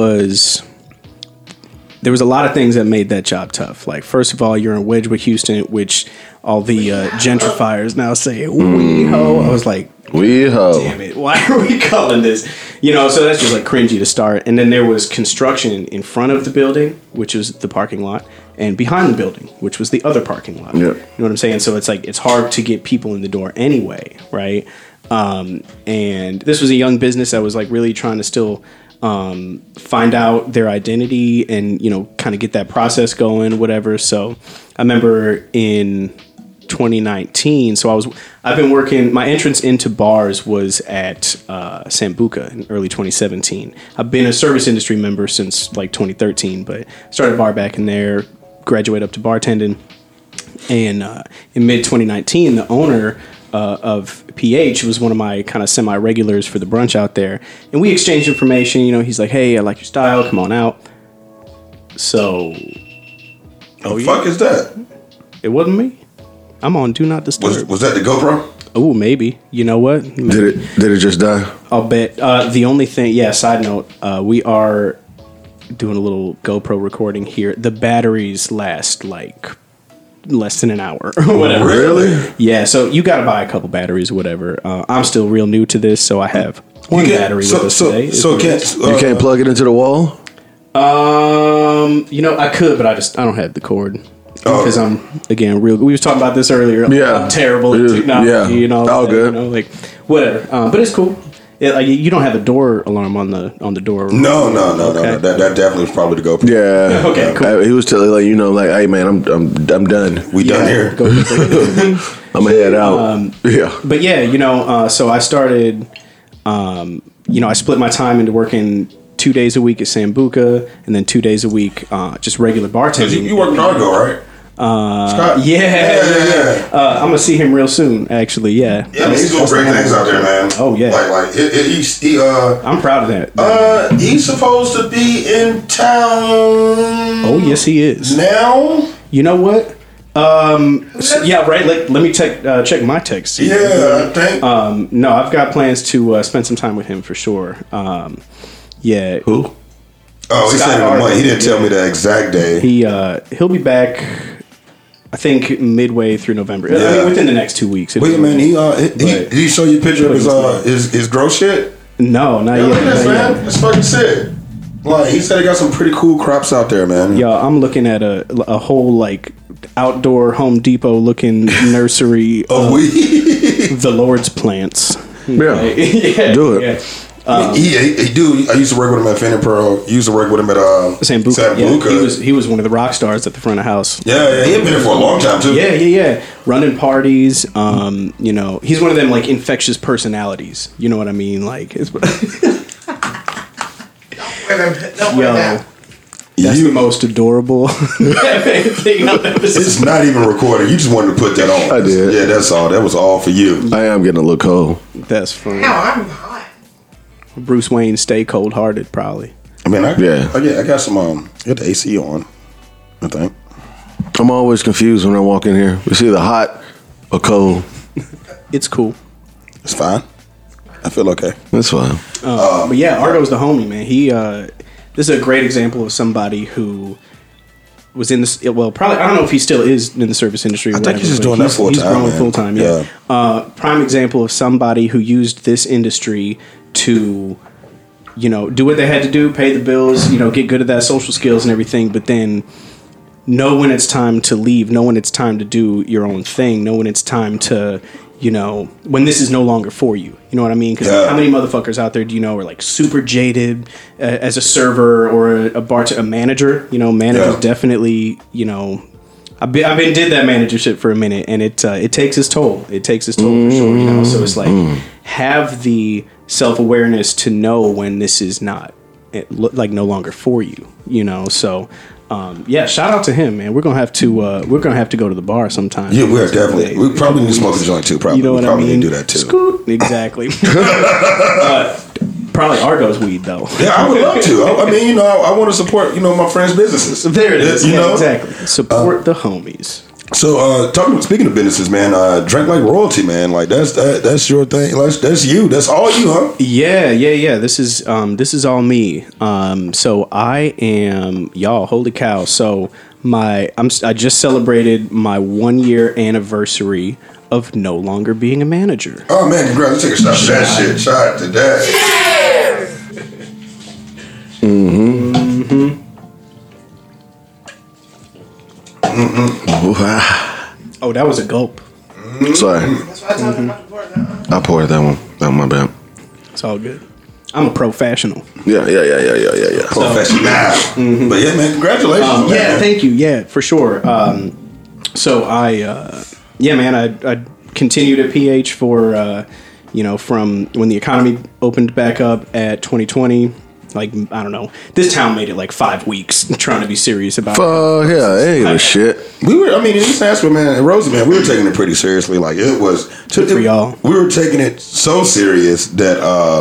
there was a lot of things that made that job tough. Like, first of all, you're in Wedgwood, Houston, which all the gentrifiers now say, WeHo. I was like, WeHo. damn it, why are we calling this? So that's just like cringy to start. And then there was construction in front of the building, which was the parking lot, and behind the building, which was the other parking lot. Yeah. You know what I'm saying? So it's like, it's hard to get people in the door anyway, right? And this was a young business that was like really trying to still find out their identity and, kind of get that process going, whatever. So I remember in 2019, I've been working, my entrance into bars was at Sambuca in early 2017. I've been a service industry member since like 2013, but started a bar back in there, graduated up to bartending. And in mid 2019, the owner of PH was one of my kind of semi-regulars for the brunch out there. And we exchanged information. He's like, hey, I like your style. Come on out. So. the fuck is that? It wasn't me. I'm on Do Not Disturb. Was that the GoPro? Oh, maybe. You know what? Did it just die? I'll bet. The only thing, side note, we are doing a little GoPro recording here. The batteries last like less than an hour or whatever. Really? Yeah. So you got to buy a couple batteries or whatever. I'm still real new to this, so I have one battery with us today. You can't plug it into the wall? I could, but I don't have the cord. Because I'm, again, real. We was talking about this earlier. Yeah. I'm terrible at technology. Yeah. All good. Whatever. But it's cool. You don't have a door alarm on the door. No. That definitely was probably the GoPro. Yeah. Okay, cool. He was telling hey man, I'm done. We done here. I'm gonna head out. But yeah, so I started. I split my time into working 2 days a week at Sambuca, and then 2 days a week just regular bartending. You work with Argo, right? Scott? Yeah. I'm gonna see him real soon. Actually, yeah. Yeah, he's doing great things out there, man. Oh yeah. I'm proud of that. He's supposed to be in town. Oh yes, he is. Now. You know what? Yeah, right. Let me check my text. Yeah, I think. No, I've got plans to spend some time with him for sure. Yeah. Who? Oh, he said in the month. He didn't tell me the exact day. He'll be back. I think midway through November. Yeah. I mean, within the next 2 weeks. Wait, man. Did he show you a picture of his gross shit? No, not yet. Look at this, man. It's fucking sick. Like he said, he got some pretty cool crops out there, man. Yo, I'm looking at a whole outdoor Home Depot looking nursery of the Lord's plants. Yeah, yeah, do it. Yeah. He do. I used to work with him at Fender Pearl. Used to work with him at Sambuca. Yeah, he was one of the rock stars at the front of house. Yeah, he had been there for a long time too. Yeah. Running parties. He's one of them infectious personalities. You know what I mean? That's the most adorable thing I've ever seen. It's not even recorded. You just wanted to put that on. I did. Yeah, that's all. That was all for you. I am getting a little cold. That's funny. No, I'm hot. Bruce Wayne stay cold hearted, probably. I mean, I got some. Got the AC on. I think. I'm always confused when I walk in here. It's either hot or cold. It's cool. It's fine. I feel okay. That's fine. But yeah, Argo's the homie, man. He. This is a great example of somebody who was in this. Well, probably I don't know if he still is in the service industry. I think he's just doing that full time. He's growing full time. Yeah. Prime example of somebody who used this industry to, do what they had to do, pay the bills, get good at that social skills and everything, but then know when it's time to leave, know when it's time to do your own thing, know when it's time to, when this is no longer for you. You know what I mean? Because how many motherfuckers out there do you know are super jaded as a server or a manager? Managers definitely, I've been did that manager shit for a minute, and it takes its toll. It takes its toll for sure. So it's have the self-awareness to know when this is not no longer for you. So shout out to him, man. We're gonna have to go to the bar sometime. Yeah, we're definitely. We probably need to smoke a joint too. Probably, we probably need to do that too. Scoot. Exactly. Probably Argo's weed though. Yeah, I would love to. I mean, I want to support my friends' businesses. There it is. Exactly. Support the homies. So, speaking of businesses, man, Drink Like Royalty, man, that's your thing. That's you. That's all you, huh? Yeah. This is all me. So I am y'all. Holy cow! So I just celebrated my 1 year anniversary of no longer being a manager. Oh man, congrats! Let's take a shot to that shit. Shot to that. Oh, that was a gulp. Sorry. I poured that one. That was my bad. It's all good. I'm a professional. Yeah. Professional. But yeah, man, congratulations. Yeah, thank you. Yeah, for sure. So I continued at PH for, from when the economy opened back up at 2020. I don't know. This town made it 5 weeks trying to be serious about it. Fuck yeah, they ain't shit. We were, in East Nashville, man, and Rosie, man, we were taking it pretty seriously. It was. For y'all. We were taking it so serious that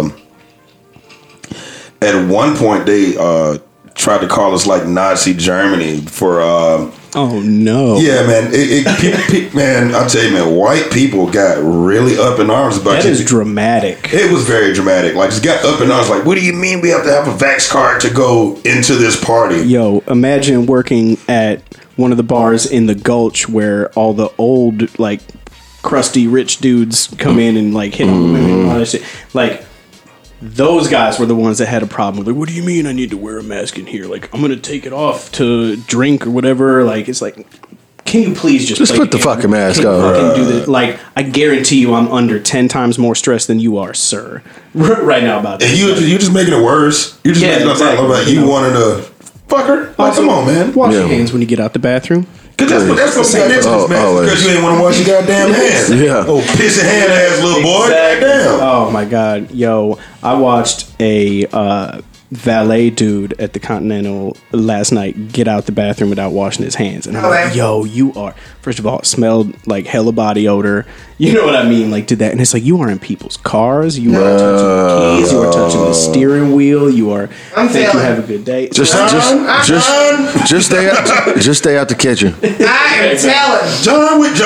at one point they tried to call us Nazi Germany for. Oh no! Yeah, man. Man, I'll tell you, man. White people got really up in arms about that. Is dramatic. It was very dramatic. Just got up in arms. What do you mean we have to have a vax card to go into this party? Yo, imagine working at one of the bars in the Gulch where all the old, like, crusty rich dudes come in and, like, hit on women and all that shit. Like, those guys were the ones that had a problem with, like, what do you mean I need to wear a mask in here? Like, I'm going to take it off to drink or whatever. Like, it's like, can you please just put the fucking mask on? Fucking do this? Like, I guarantee you I'm under 10 times more stressed than you are, sir, right now about this. And you just making it worse. You're just making it sound like you wanted to fuck her. Like, come on, man. Wash your hands when you get out the bathroom. Because that's what we got man. Because you ain't want to wash your goddamn hands. Yeah. Oh, pissing hand ass little boy. Exactly. Goddamn. Oh my god, yo! I watched a valet dude at the Continental last night get out the bathroom without washing his hands, and I'm like, yo, you are. First of all, it smelled like hella body odor. You know what I mean? Like, did that, and it's like you are in people's cars. You are touching the keys. You are touching the steering wheel. You are. I'm think you failing. have a good day. Just stay out the kitchen. I am telling. John with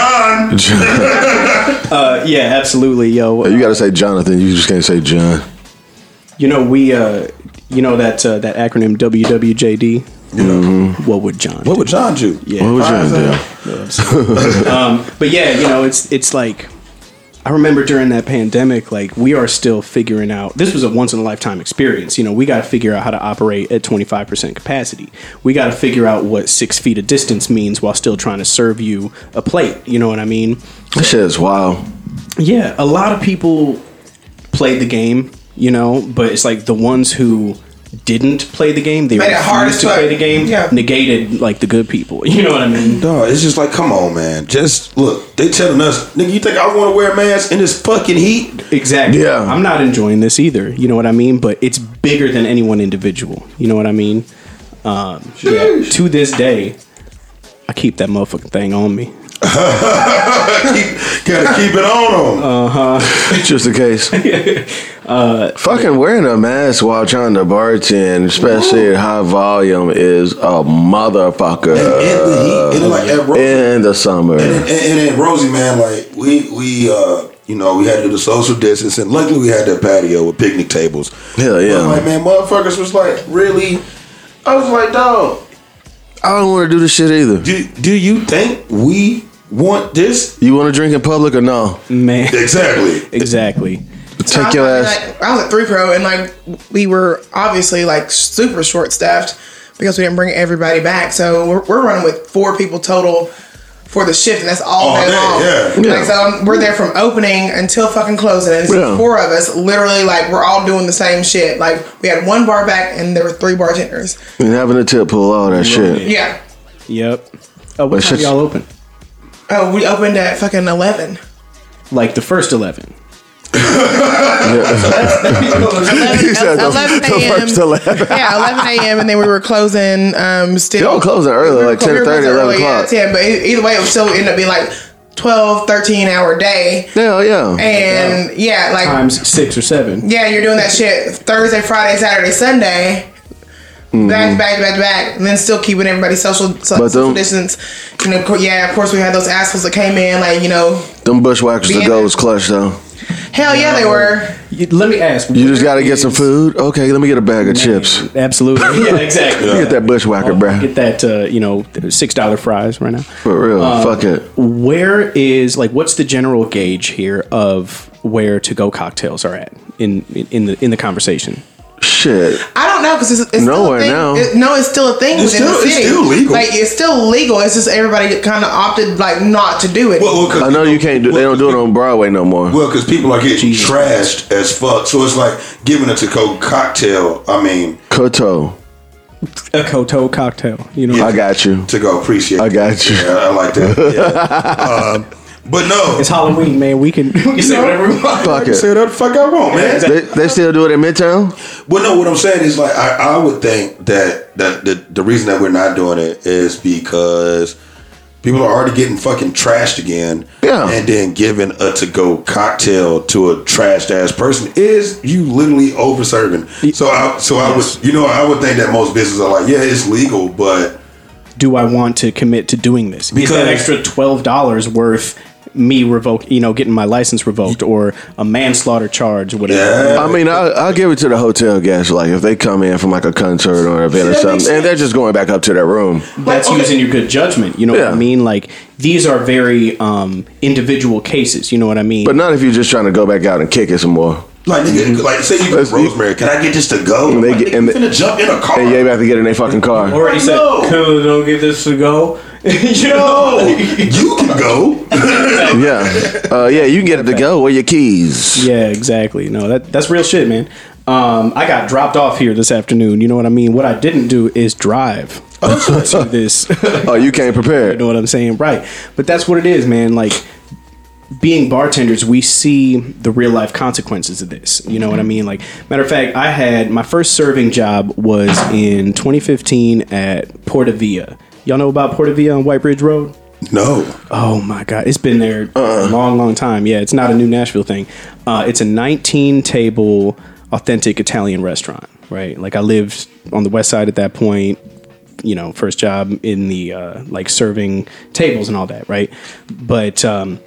John. Yeah, absolutely, yo. You got to say Jonathan. You just can't say John. You know you know that acronym WWJD. What would John? What would John do? Yeah. What was John do? But yeah, you know, it's like I remember during that pandemic, like we are still figuring out. This was a once in a lifetime experience. You know, we got to figure out how to operate at 25% capacity. We got to figure out what 6 feet of distance means while still trying to serve you a plate. You know what I mean? That shit is wild. Yeah, a lot of people played the game, you know, but it's like the ones who didn't play the game, they Made it hard refused as to play fuck. the game, Yeah. negated like the good people. You know what I mean? No, it's just like, come on, man. Just look, they telling us, nigga, you think I want to wear a mask in this fucking heat? Exactly. Yeah. I'm not enjoying this either. You know what I mean? But it's bigger than any one individual. You know what I mean? Yeah, to this day, I keep that motherfucking thing on me. Gotta keep it on them. Just in case. Fucking wearing a mask while trying to bartend, especially at high volume, is a motherfucker. And in the heat, and like at Rosie, In the summer. and then Rosie, man, like we you know, we had to do the social distance, and luckily we had that patio with picnic tables. Hell yeah. But like, man, motherfuckers was like, really? I was like, dog, I don't want to do this shit either. do you think we want this? You want to drink in public or no? Man. Exactly. Exactly. Take your ass. I was at 3 Pro and like we were obviously like super short staffed because we didn't bring everybody back. So we're running with 4 people total for the shift, and that's all day long. Yeah. Like, so we're there from opening until fucking closing. And it's Yeah. 4 of us, literally, like we're all doing the same shit. Like we had 1 bar back, and there were 3 bartenders. And having a tip pull, all that shit. Yeah. Yep. Oh, what But time shit- y'all open? Oh, we opened at fucking 11. Like the first 11. He said the 11 first a.m. 11. Yeah, 11 a.m. and then we were closing. Still, Y'all closing early, like 10:30, 11 o'clock. Yeah, 10. But either way, it would still end up being like 12, 13 hour day. Hell yeah. And yeah, like Times 6 or 7. yeah, you're doing that shit Thursday, Friday, Saturday, Sunday. Back to back to back to back, and then still keeping everybody social distance. You know, of course, we had those assholes that came in, like, you know, Them bushwhackers to go was clutch though. hell yeah, they were. Let me ask. You just gotta get some food. Okay, let me get a bag of chips. Absolutely. Yeah, exactly. Get that bushwhacker, bruh. Get that, $6 fries right now. For real. Fuck it. Where is, like, what's the general gauge here of where to-go cocktails are at in the conversation? Shit. I don't know because it's Nowhere still a thing. now. It's still a thing It's within the still- it's city. still legal. Like it's still legal. It's just everybody kind of opted like not to do it. Well, 'cause I know you can't do. They don't do it on Broadway no more. Well, because people are getting trashed as fuck, so it's like giving a to-go cocktail. I mean, Koto. A Koto cocktail, you know. Yeah. I got you. to go appreciate. I got you. Yeah, I like that. Yeah. But no, It's Halloween, man. We can say whatever we want. Fuck I it. say whatever the fuck I want, man. They still do it in Midtown? Well, no, what I'm saying is like I would think that the reason that we're not doing it is because people are already getting fucking trashed again. Yeah. And then giving a to-go cocktail to a trashed ass person is you literally over serving. So I would think that most businesses are like, yeah, it's legal, but Do I want to commit to doing this? Is Because- that extra $12 worth me getting my license revoked or a manslaughter charge or whatever. I mean, I'll give it to the hotel guests. Like, if they come in from like a concert or event or something, and they're just going back up to their room. That's using your good judgment. You know what I mean? Like, these are very individual cases. You know what I mean? But not if you're just trying to go back out and kick it some more. Like, nigga, like say you with Rosemary, can I get this to go? And they like, get, and finna jump in a car. And you have to get in their fucking car. Already said, don't get this to go. You know, you can go. Yeah, you can get it to go. Where your keys? Yeah, exactly. No, that's real shit, man. I got dropped off here this afternoon. You know what I mean? What I didn't do is drive to this. Oh, you came prepared. You know what I'm saying? Right. But that's what it is, man. Like, being bartenders, we see the real life consequences of this. You know what I mean? Like, matter of fact, I had my first serving job was in 2015 at Portavia. Y'all know about Portavia on White Bridge Road? No. Oh my God. It's been there a long time. Yeah, it's not a new Nashville thing. It's a 19-table authentic Italian restaurant, right? Like, I lived on the west side at that point, you know, first job in the, like, serving tables and all that, right? But,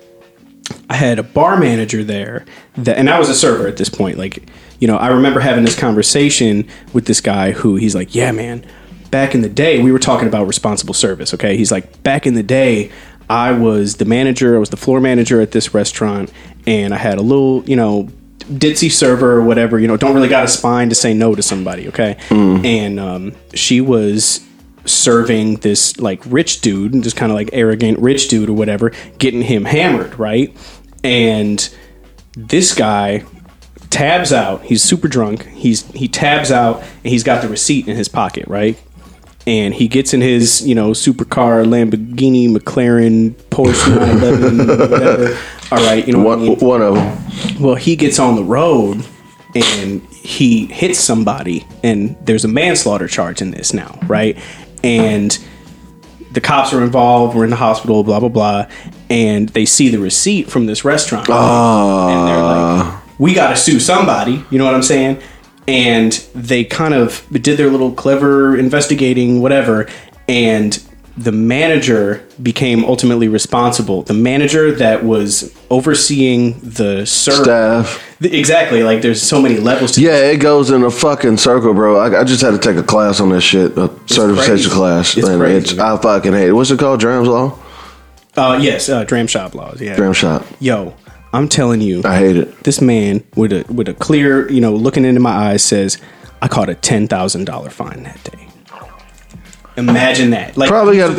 I had a bar manager there and I was a server at this point. Like, you know, I remember having this conversation with this guy who he's like, yeah, man, back in the day, we were talking about responsible service. Okay. He's like, back in the day, I was the floor manager at this restaurant, and I had a little, you know, ditzy server or whatever, you know, don't really got a spine to say no to somebody. Okay. And, she was serving this like rich dude, just kind of like arrogant rich dude or whatever, getting him hammered, right? And this guy tabs out. He's super drunk. He tabs out, and he's got the receipt in his pocket, right? And he gets in his, you know, supercar, Lamborghini, McLaren, Porsche 911, whatever. All right, you know what I mean? One of them. Well, he gets on the road and he hits somebody, and there's a manslaughter charge in this now, right? And the cops are involved. We're in the hospital, blah, blah, blah. And they see the receipt from this restaurant. And they're like, we got to sue somebody. You know what I'm saying? And they kind of did their little clever investigating, whatever. And the manager became ultimately responsible. The manager that was overseeing the staff. Exactly. Like, there's so many levels to it goes in a fucking circle, bro. I just had to take a class on this shit, a certification class. It's crazy. I fucking hate it. What's it called? Dram's Law? Yes, Dram Shop laws. Yeah. Dram Shop. Yo, I'm telling you. I hate it. This man with a clear, you know, looking into my eyes says, I caught a $10,000 fine that day. Imagine that. Like, probably got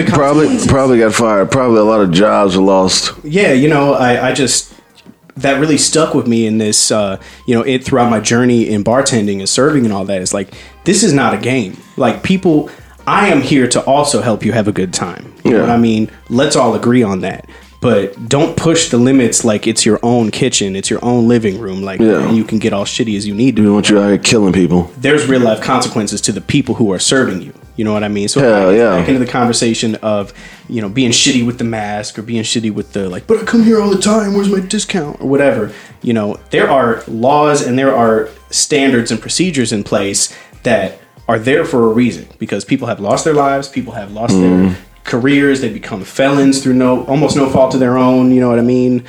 fired. Probably a lot of jobs were lost. Yeah, you know, I just, that really stuck with me in this, you know, throughout my journey in bartending and serving and all that. It's like, this is not a game. Like, people, I am here to also help you have a good time. You know what I mean? Let's all agree on that. But don't push the limits like it's your own kitchen, it's your own living room. Like, and you can get all shitty as you need to. We want you out here killing people. There's real life consequences to the people who are serving you. You know what I mean? So back into the conversation of, you know, being shitty with the mask or being shitty with the, like, but I come here all the time, where's my discount? Or whatever. You know, there are laws and there are standards and procedures in place that are there for a reason, because people have lost their lives, people have lost their careers, they become felons through almost no fault of their own. You know what I mean?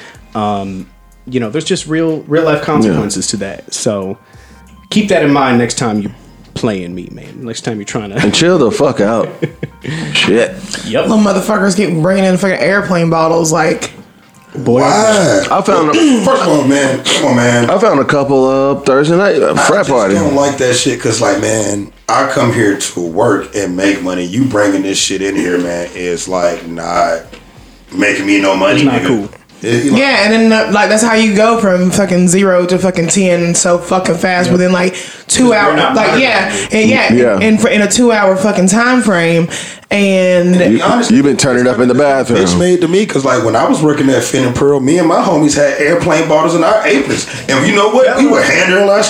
You know, there's just real life consequences to that. So keep that in mind next time you playing me, man. Next time you're trying to and chill the fuck out. Shit. Yep. Little motherfuckers keep bringing in fucking airplane bottles, like. Boy, why? I found first of all, man. Come on, man. I found a couple Thursday night frat party. I don't like that shit because, like, man, I come here to work and make money. You bringing this shit in here, man, is like not making me no money. It's not cool. Yeah, and then like that's how you go from fucking 0 to fucking 10 so fucking fast within like 2 hours. Like in a 2 hour fucking time frame. And you've been turning up in the bathroom. It's made to me because, like, when I was working at Finn and Pearl, me and my homies had airplane bottles in our aprons, and you know what? We were handling our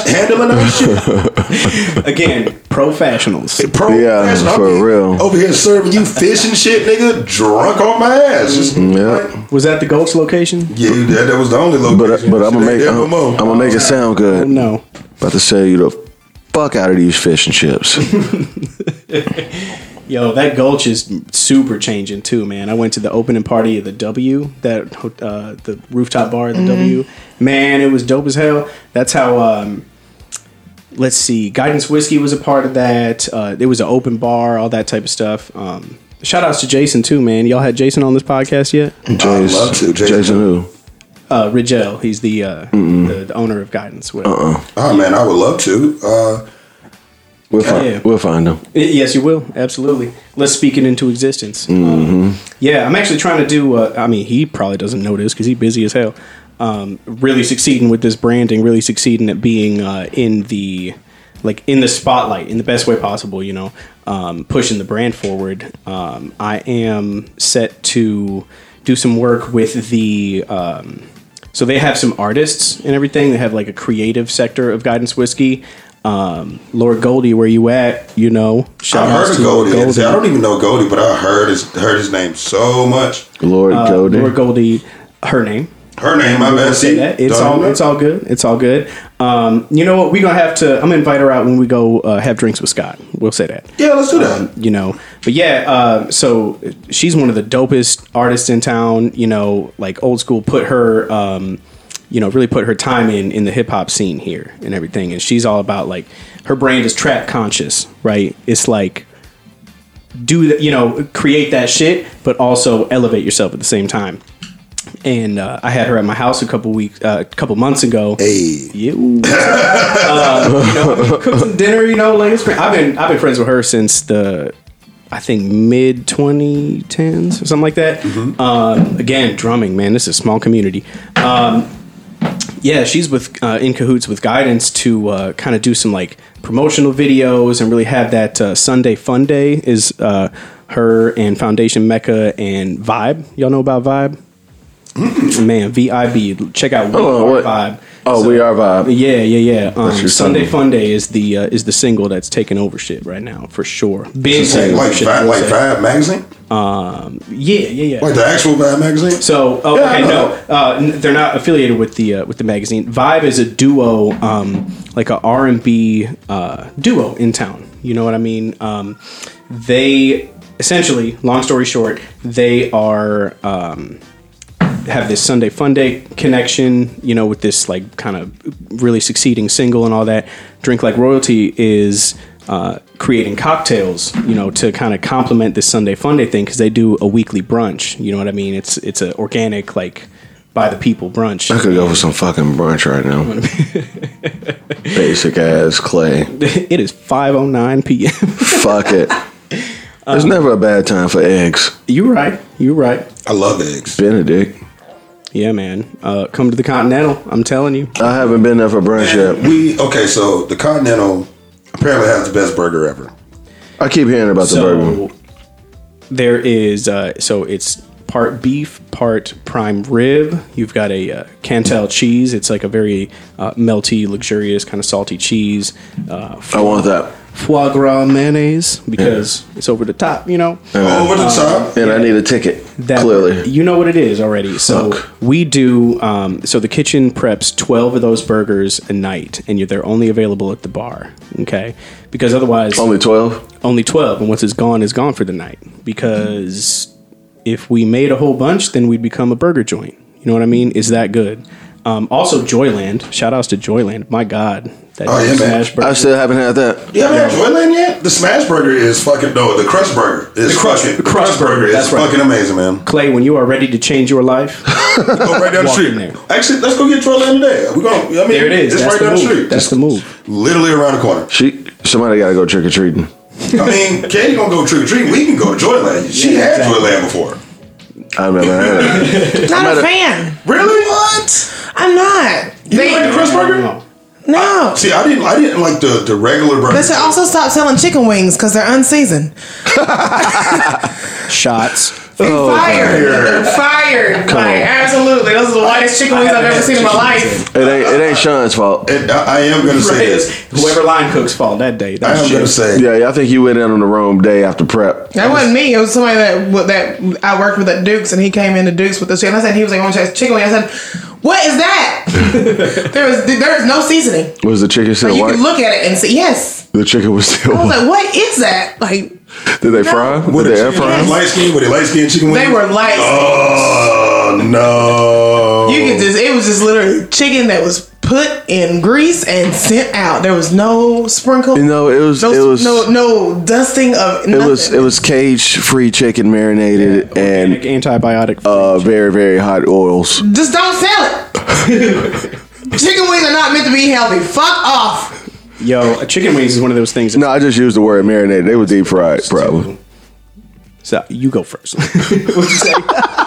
shit. Again, professionals. For real. Over here serving you fish and shit, nigga, drunk on my ass. Like, was that the Ghost location? Yeah, that was the only location. But I'm gonna make it sound good. Oh, no, about to say you the fuck out of these fish and chips. Yo, that Gulch is super changing too, man. I went to the opening party of the W, the rooftop bar at the W. Man, it was dope as hell. That's how. Let's see, Guidance Whiskey was a part of that. There was an open bar, all that type of stuff. Shout outs to Jason too, man. Y'all had Jason on this podcast yet? I'd love to. Jason who? Rigel. He's the owner of Guidance. Oh man, I would love to. We'll find him. Yes, you will. Absolutely. Let's speak it into existence. Yeah, I'm actually trying to do. He probably doesn't know this because he's busy as hell. Really succeeding with this branding. Really succeeding at being in the spotlight in the best way possible. You know, pushing the brand forward. I am set to do some work with the. So they have some artists and everything. They have like a creative sector of Guidance Whiskey. Lord Goldie, where you at? You know, I heard of Goldie. I don't even know Goldie, but I heard his name so much. Lord Goldie. Lord Goldie, her name. Her name, my bad. Say that. It's all good. It's all good. You know what? We're gonna have to. I'm gonna invite her out when we go have drinks with Scott. We'll say that. Yeah, let's do that. You know, but yeah. So she's one of the dopest artists in town. You know, like old school. Put her. Really put her time in the hip hop scene here and everything. And she's all about like her brand is trap conscious, right? It's like create that shit, but also elevate yourself at the same time. And I had her at my house a couple months ago. Hey, we cooked some dinner. I've been friends with her since the. I think mid 2010s or something like that. Mm-hmm. Again, drumming, man. This is a small community. Yeah, she's in cahoots with Guidance to kind of do some like promotional videos and really have that Sunday Fun Day is her and Foundation Mecca and Vibe. Y'all know about Vibe? Man, VIB. Check out Vibe. Oh, We Are Vibe. Yeah. Sunday Fun Day is the single that's taking over shit right now for sure. Big like Vibe magazine. Yeah. Like the actual Vibe magazine. So, they're not affiliated with the magazine. Vibe is a duo, like a R&B duo in town. You know what I mean? They essentially, long story short, they are. Have this Sunday Fun Day connection, with this like kind of really succeeding single and all that. Drink Like Royalty is creating cocktails, to kind of complement this Sunday Fun Day thing because they do a weekly brunch. You know what I mean? It's an organic like by the people brunch. I could go for some fucking brunch right now. Basic ass Clay. It is 5:09 p.m. Fuck it. There's never a bad time for eggs. You're right. I love eggs. Benedict. Yeah, man. Come to the Continental. I'm telling you. I haven't been there for brunch yet. So the Continental apparently has the best burger ever. I keep hearing about the burger. There is, it's part beef, part prime rib. You've got a Cantal cheese. It's like a very melty, luxurious, kind of salty cheese. I want that. Foie gras mayonnaise because it's over the top, Over the top. And I need a ticket, clearly. You know what it is already. So we do, so the kitchen preps 12 of those burgers a night, and they're only available at the bar, okay? Because otherwise... Only 12? Only 12, and once it's gone for the night. Because if we made a whole bunch, then we'd become a burger joint. You know what I mean? Is that good? Also, Joyland. Shout outs to Joyland. My God. That smash burger. I still haven't had that. You haven't had Joyland yet? The smash burger is fucking... No, the crust burger is fucking... The crust burger is fucking amazing, man. Clay, when you are ready to change your life... Go right down the street. Actually, let's go get Joyland today. There it is. It's right down the street. That's the move. Literally around the corner. Somebody got to go trick-or-treating. Katie gonna go trick-or-treating. We can go to Joyland. She had Joyland before. I've never had it. Not a fan. Really? What? I'm not. You didn't like the crust burger? No. See, I didn't like the regular burger. They should also stop selling chicken wings because they're unseasoned. Shots. Fired. Absolutely. Those are the whitest chicken wings I've ever seen in my life. It ain't Sean's fault. I am going to say this. Whoever line cook's fault that day. I am going to say. Yeah, I think you went in on the wrong day after prep. That wasn't me. It was somebody that I worked with at Duke's, and he came into Duke's with the chicken. I said, he was like, I want to try chicken wing. I said, what is that? there is no seasoning. Was the chicken still white? You can look at it and see, yes. The chicken was still white. I was like, what is that? Like, Did they fry? Did they air fry? Light skin? Were they light skin chicken wings? They were light. Oh no! You could just, it was just literally chicken that was put in grease and sent out. There was no sprinkle. You know, it was no dusting of nothing. it was cage free chicken marinated and antibiotic. very, very hot oils. Just don't sell it. Chicken wings are not meant to be healthy. Fuck off. Yo, chicken wings is one of those things. No, I just used the word marinated. They were deep fried, probably. So you go first. What'd you say?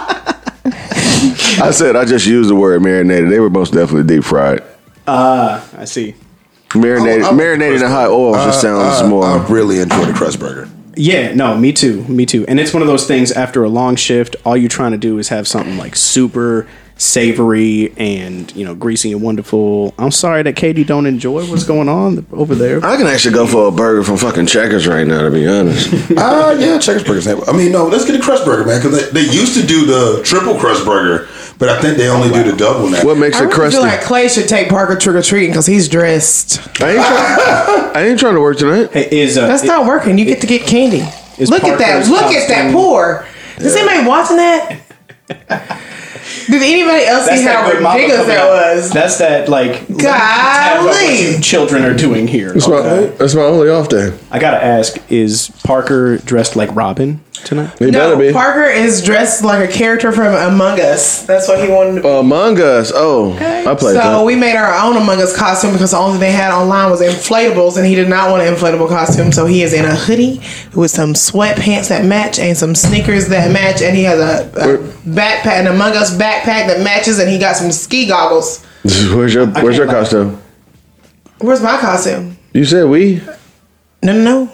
I said I just used the word marinated. They were most definitely deep fried. I see. Marinated in hot oils just sounds more. I really enjoy the crust burger. Yeah, no, me too. And it's one of those things after a long shift, all you're trying to do is have something like super savory and, greasy and wonderful. I'm sorry that Katie don't enjoy what's going on over there. I can actually go for a burger from fucking Checkers right now, to be honest. Yeah, Checkers burgers. I mean, no, let's get a crust burger, man, because they used to do the triple crust burger, but I think they only do the double now. What makes I it really crusty? feel like Clay should take Parker trick or treating because he's dressed. I ain't trying to work tonight. Hey, That's not working. You get to get candy. Look at that. Look at that pour. Is anybody watching that? Did anybody else see how ridiculous that was? That's that, like, golly. Children are doing here. That's my only off day. I gotta ask, is Parker dressed like Robin tonight? He better be. Parker is dressed like a character from Among Us. That's what he wanted to be. Among Us. Oh, I played that. So we made our own Among Us costume because the only thing they had online was inflatables, and he did not want an inflatable costume. So he is in a hoodie with some sweatpants that match and some sneakers that match, and he has a backpack, an Among Us backpack that matches, and he got some ski goggles. Where's your costume? Where's my costume? You said we? No.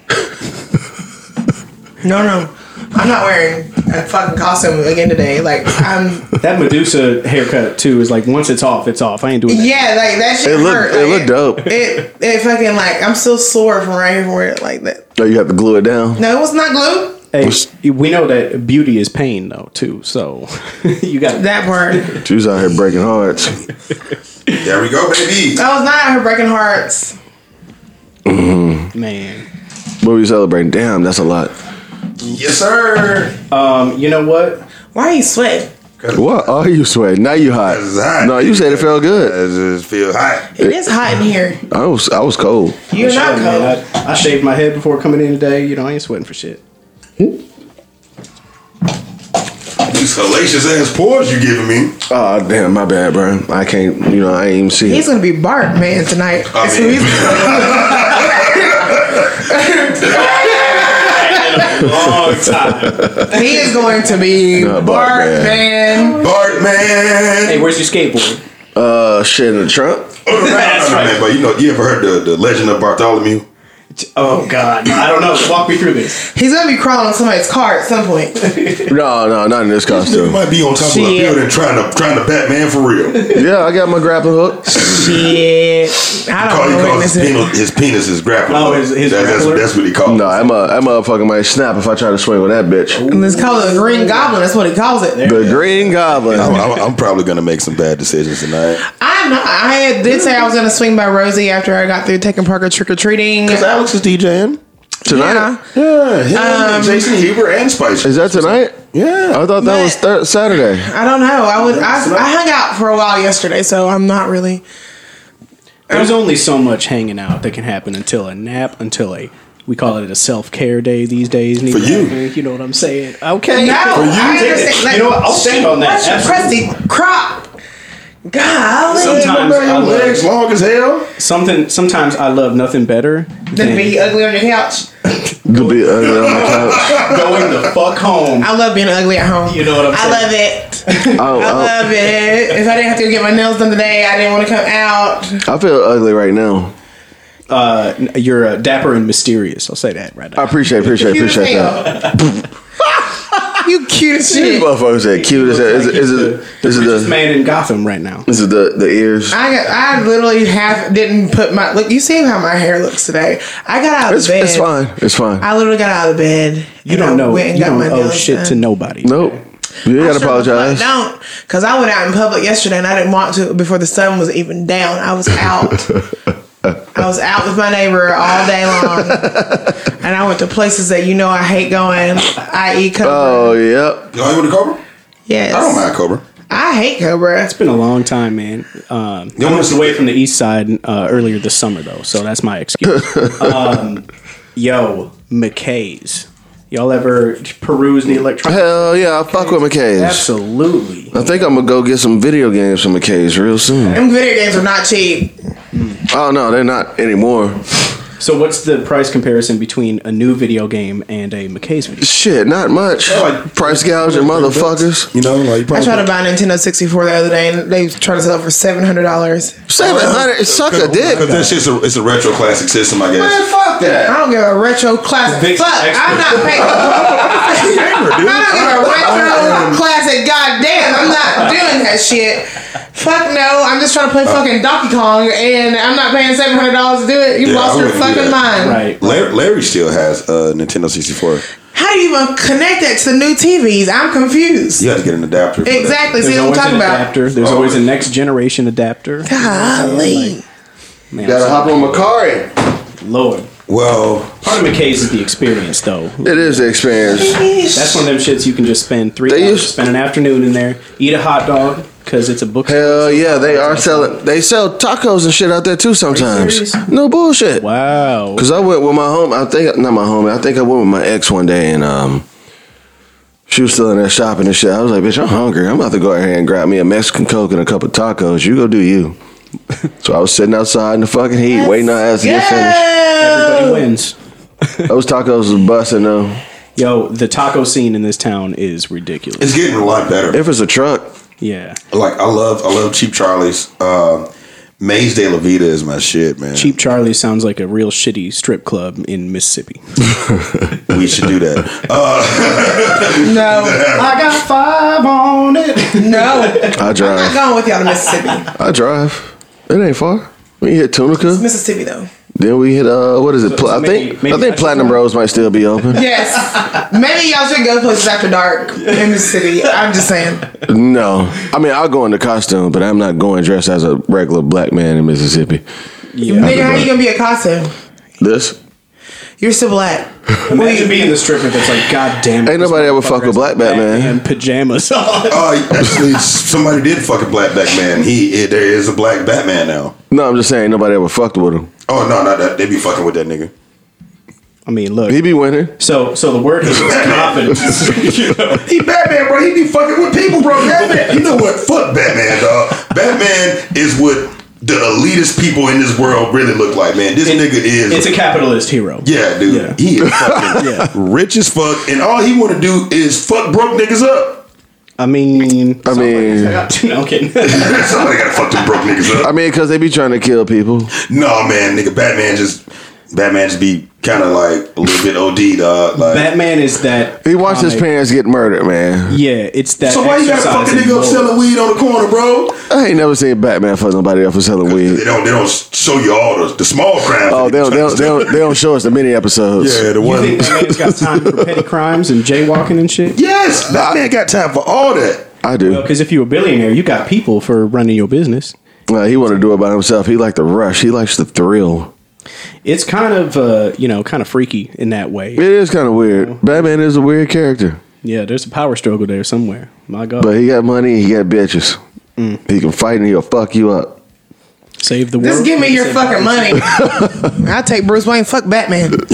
No. I'm not wearing a fucking costume again today. Like, That Medusa haircut too is like, once it's off, it's off. I ain't doing that. Yeah, like that shit hurt. It looked dope. It fucking, like, I'm still sore from right here for it like that. Oh, you have to glue it down? No, it was not glue. Hey, we know that beauty is pain though too, so you got That part. She was out here breaking hearts. There we go, baby. I was not out here breaking hearts. man. What were you celebrating? Damn, that's a lot. Yes, sir. You know what? Why are you sweating? What? Oh, you sweating. Now you hot. It's hot. No, you said it felt good. It just feels hot. It is hot in here. I was cold. You're not cold. Man, I shaved my head before coming in today. I ain't sweating for shit. These hellacious ass pores you giving me. Oh, damn, my bad, bro. I can't, I ain't even see He's it. gonna be Bart Man tonight. That's who he's Long time. He is going to be No, Bart Man. Bart, man. Hey, where's your skateboard? Shit in the trunk? That's right. Man, but you ever heard the legend of Bartholomew? Oh God, I don't know. Walk me through this. He's gonna be crawling on somebody's car at some point. No, not in this You costume. might be on top of a Shit. building trying to Batman for real. Yeah, I got my grappling hook. Shit. I don't He know. calls his penis is grappling. Oh, hook. his that's grappler? what he calls. No, that motherfucker might snap if I try to swing with that bitch. Let's call it a Green Goblin. That's what he calls it. The Green Goblin. I'm probably gonna make some bad decisions tonight. I'm not. I did say I was gonna swing by Rosie after I got through taking Parker trick or treating. Because Alex is DJing. Tonight? Yeah, him, Jason Heber and Spice. Is that tonight? Yeah. I thought that was Saturday. I don't know. I hung out for a while yesterday, so I'm not really. There's only so much hanging out that can happen until a nap, we call it a self-care day these days. For you. You know what I'm saying? Okay. No, For you. I understand. Like, You know what? I'll stand on that. What's your crusty crop? Golly. Sometimes I Your love, legs long as hell. sometimes I love nothing better Then be ugly on your couch. To be ugly on my couch. going the fuck home. I love being ugly at home. You know what I'm I saying? love it. I love it. If I didn't have to go get my nails done today, I didn't want to come out. feel ugly right now. You're dapper and mysterious. I'll say that right now. I appreciate Cute as that. hell. You cute as These shit. motherfuckers said cute as hell. Is it richest the man in Gotham right now. is it the ears? I literally didn't put my look. You see how my hair looks today? I got out of It's, bed. it's fine. It's fine. I literally got out of bed. You don't know. Went and You got my don't owe nails shit done. to nobody. Nope. You ain't gotta apologize. I don't, because I went out in public yesterday and I didn't want to before the sun was even down. I was out. I was out with my neighbor all day long. And I went to places that I hate going, i.e. Cobra. Oh, yep. Y'all went to Cobra? Yes. I don't mind Cobra. I hate Cobra. It's been a long time, man. I moved away from the east side earlier this summer, though, so that's my excuse. McKay's. Y'all ever peruse the electronic? Hell yeah, I fuck with McKay's. Absolutely. I think I'm gonna go get some video games from McKay's real soon. Them video games are not cheap. Oh no, they're not anymore. So what's the price comparison between a new video game and a McKay's video game? Shit, not much. like Price gouging motherfuckers. You know, like you I probably tried to buy a Nintendo 64 the other day, and they tried to sell it for $700. $700, suck a dick. because that shit's it's a retro classic system, I guess. Man, fuck that. I don't give a retro classic. Big Fuck, expert. I'm not paying. I don't give a retro classic. Goddamn, I'm not doing that shit. Fuck no, I'm just trying to play fucking Donkey Kong, and I'm not paying $700 to do it. You Yeah, lost I your wouldn't do fucking that. mind. Right. Larry still has a Nintendo 64. How do you even connect that to the new TVs? I'm confused. You have to get an adapter. for that. Exactly. See There's what I'm always talking an about? adapter. There's always a next generation adapter. Golly. Man, Gotta hop on Macari. Lord. Well, Part of McKay's is the experience, though. It is the experience. That's one of them shits you can just spend 3 They hours, used- spend an afternoon in there, eat a hot dog because it's a book. Hell yeah, they are selling. They sell tacos and shit out there too sometimes. serious? No bullshit. Wow. Cause I went with my home. I think not my homie. I think I went with my ex one day, and she was still in there shopping and shit. I was like, bitch, I'm hungry. I'm about to go out here and grab me a Mexican Coke and a couple tacos. You go do you. So I was sitting outside in the fucking heat, waiting on us to get finished. Everybody wins. Those tacos was busting though. Yo, the taco scene in this town is ridiculous. it's getting a lot better. If it's a truck, Yeah. Like I love Cheap Charlie's. Maze de la Vida is my shit, man. Cheap Charlie sounds like a real shitty strip club in Mississippi. We should do that. No. I got 5 on it. No. I I'm not drive. going with y'all to Mississippi. I drive. It ain't far. We hit Tunica. Mississippi, though. Then we hit what is it? So I maybe think Platinum Rose might still be open. Yes. Maybe y'all should go places after dark in Mississippi. I'm just saying. No, I mean I'll go in the costume, but I'm not going dressed as a regular black man in Mississippi. Yeah. Nigga, how you gonna be a costume? This You're still black. Imagine being the stripper that's like, God damn it. Ain't nobody ever fuck with Black Batman. And pajamas on. Actually, somebody did fuck a black Batman. There is a black Batman now. No, I'm just saying nobody ever fucked with him. Oh no, not that. They be fucking with that nigga. I mean, look. He be winning. So the word is confidence. You know? He Batman, bro. He be fucking with people, bro. Batman. You know what? Fuck Batman, dog. Batman is what the elitist people in this world really look like, man. This nigga is. It's a capitalist hero. Yeah, dude. Yeah. He is fucking rich as fuck, and all he want to do is fuck broke niggas up. I mean, I mean, no, I'm kidding. Somebody gotta fuck them broke niggas up. because they be trying to kill people. No, man, nigga. Batman just be kind of like a little bit OD, dog. Like, Batman is that. He watched his comic- parents get murdered, man. Yeah, it's that. so why you got a fucking exercise in nigga up morals. selling weed on the corner, bro? I ain't never seen Batman fuck nobody up for selling They weed. don't show you all the small crimes. Oh, they don't show us the mini episodes. Yeah, the You one. think Batman's got time for petty crimes and jaywalking and shit? Yes, Batman got time for all that. I do. Because if you're a billionaire, you got people for running your business. He want to do it by himself. He like the rush. He likes the thrill. It's kind of, kind of freaky in that way. It is kind of weird. Batman is a weird character, Yeah, there's a power struggle there somewhere. My God. but he got money. He got bitches. He can fight and he'll fuck you up. Save the world. Just give me your fucking money. I'll take Bruce Wayne. Fuck Batman. Bruce!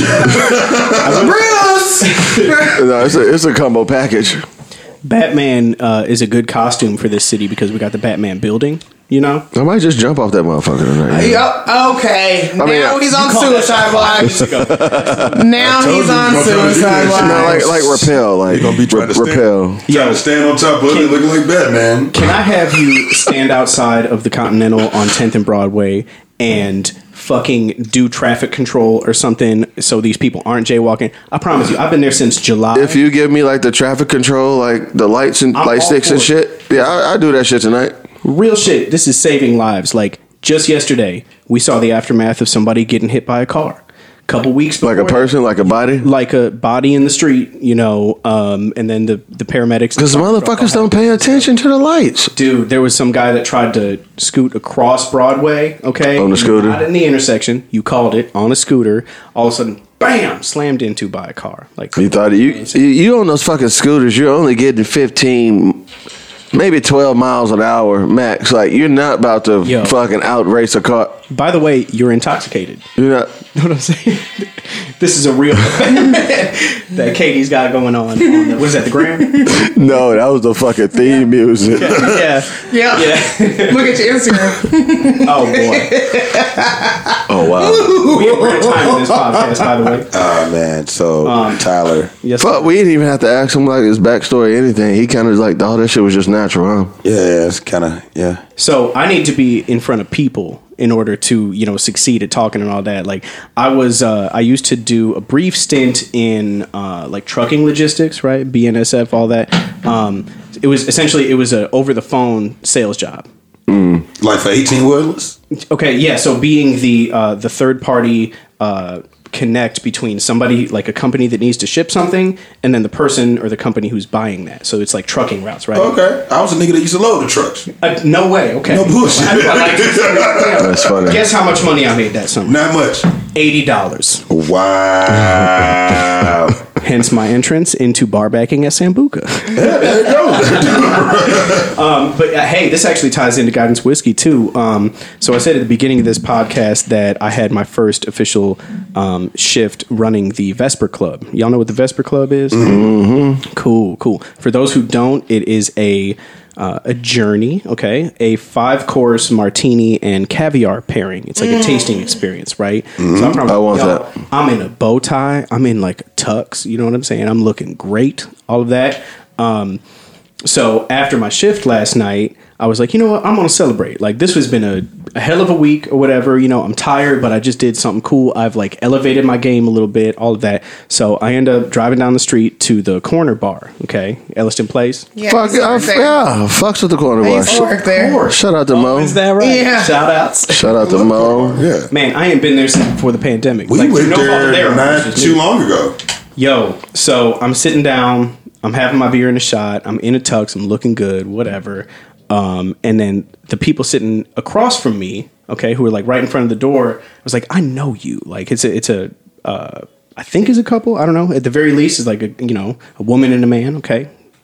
No, it's a combo package. Batman is a good costume for this city because we got the Batman building, you know? I might just jump off that motherfucker tonight. Okay. mean, Now he's on call that suicide watch. Now told he's you, on you gonna try to do suicide that shit. No, watch. like repel. Like He gonna be trying to stand- repel. Trying to stand on top of it, looking like Batman. Can I have you stand outside of the Continental on 10th and Broadway and fucking do traffic control or something so these people aren't jaywalking? I promise you, I've been there since July. If you give me like the traffic control, like the lights and I'm light all sticks for and it. shit, yeah, I do that shit tonight. Real shit, this is saving lives. Like, just yesterday, we saw the aftermath of somebody getting hit by a car. couple weeks before Like a person, like a body. like a body in the street, you know, and then the paramedics. Because motherfuckers don't pay attention to the lights. Dude, there was some guy that tried to scoot across Broadway, okay? On the scooter? Not in the intersection. You called it, on a scooter. All of a sudden, bam, slammed into by a car. Like, You thought you on those fucking scooters, you're only getting 15, maybe 12 miles an hour max. Like, you're not about to Yo. fucking outrace a car. by the way, you're intoxicated. You're not. You know what I'm saying? This is a real that Katie's got going on the, what is that, the gram? No, that was the fucking theme music. Yeah. Yeah. Look at your Instagram. Oh, boy. Oh, wow. We're in time with this podcast, by the way. Oh man, so Tyler, Yes. But we didn't even have to ask him like his backstory or anything. He kind of like, oh, that shit was just natural, huh? yeah, it's kind of So I need to be in front of people in order to, you know, succeed at talking and all that. Like I used to do a brief stint in like trucking logistics, right? BNSF, all that. It was a over the phone sales job. like for 18-wheelers. Okay, yeah. So being the third party connect between somebody like a company that needs to ship something and then the person or the company who's buying that. So it's like trucking routes, right? Okay, I was a nigga that used to load the trucks. No way. Okay. No bullshit. That's funny. Guess how much money I made that summer? Not much. $80. Wow. Hence my entrance into bar backing at Sambuca. There you go. But hey, this actually ties into Guidance Whiskey too. So I said at the beginning of this podcast that I had my first official shift running the Vesper Club. Y'all know what the Vesper Club is? Mm-hmm. Cool. For those who don't, it is a journey, okay? A 5-course martini and caviar pairing. It's like a tasting experience, right? So I want that. I'm in a bow tie. I'm in like tux. You know what I'm saying? I'm looking great. All of that. So after my shift last night, I was like, you know what? I'm going to celebrate. Like, this has been a hell of a week or whatever. You know, I'm tired, but I just did something cool. I've like elevated my game a little bit, all of that. So I end up driving down the street to the corner bar, okay? Elliston Place. Yeah, Fucks with the corner I bar. used to work there. Shout out to Mo. Is that right? Yeah. Shout outs. Shout out to Mo. Yeah. Man, I ain't been there since before the pandemic. We like, went no fault of there theirs, not it's just too me. long ago. Yo, so I'm sitting down, I'm having my beer and a shot, I'm in a tux, I'm looking good, whatever. And then the people sitting across from me, okay, who were like right in front of the door, I was like, I know you. Like it's a I think is a couple. I don't know. At the very least, it's like a woman and a man. Okay.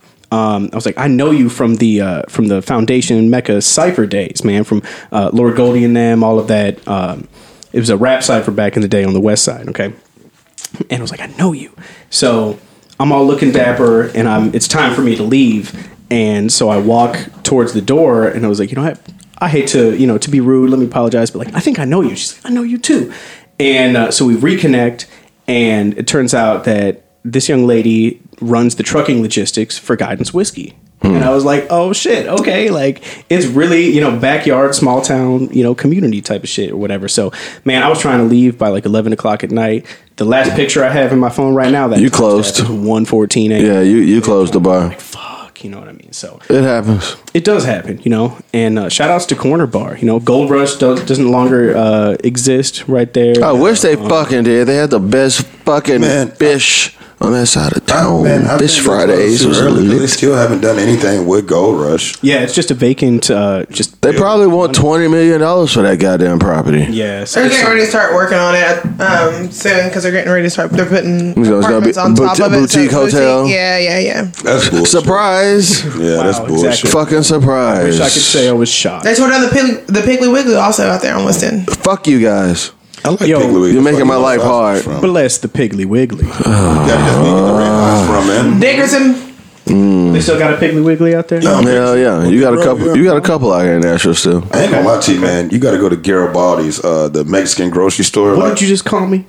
I was like, I know you from the Foundation Mecca Cypher days, man. From Lord Goldie and them, all of that. It was a rap cipher back in the day on the West Side. Okay. And I was like, I know you. So I'm all looking dapper, and it's time for me to leave. And so I walk towards the door, and I was like, you know what? I hate to, to be rude. Let me apologize, but like, I think I know you. She's like, I know you too. And so we reconnect, and it turns out that this young lady runs the trucking logistics for Guidance Whiskey. And I was like, oh shit, okay, like it's really, backyard, small town, community type of shit or whatever. So, man, I was trying to leave by like 11 o'clock at night. The last picture I have in my phone right now, that you closed 1:14 a.m. Yeah, you closed the bar. Like, fuck, you know what I mean? So It happens. it does happen, and shout outs to Corner Bar. Gold Rush doesn't longer exist right there. I wish they fucking did. They had the best fucking fish on that side of town. Fish Fridays was They lit. still haven't done anything with Gold Rush. Yeah, it's just a vacant. They probably want $20 million for that goddamn property. Yeah, so They're getting ready to start working on it soon because they're getting ready to start. They're putting It's gonna apartments be on top of it. boutique hotel. Yeah. That's bullshit. Surprise! Yeah, that's Wow, bullshit. exactly. Fucking I surprise! wish I could say I was shocked. They tore down the Piggly Wiggly also out there on West End. Fuck you guys. I like Yo, Piggly Wiggly. you're making Fuck, my life that's where I was hard. from. Bless the Piggly Wiggly. That's just me getting the red eyes from, man. Dickerson. They still got a Piggly Wiggly out there? Hell yeah, you got a couple. You got a couple out here in Nashville still. I ain't gonna lie to you, man. You got to go to Garibaldi's, the Mexican grocery store. What did you just call me?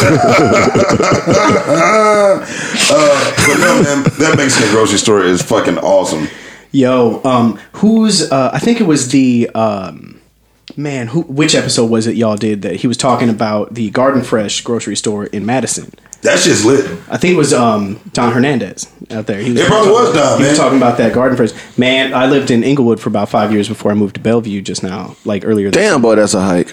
But no, man, that Mexican grocery store is fucking awesome. Yo, who's? I think it was the man. Which episode was it y'all did that he was talking about the Garden Fresh grocery store in Madison? That shit's lit. I think it was Don Hernandez out there. He It probably was Don, He was man. talking about that Garden Fresh. Man, I lived in Inglewood for about 5 years before I moved to Bellevue just now, like earlier this Damn, boy, that's a hike.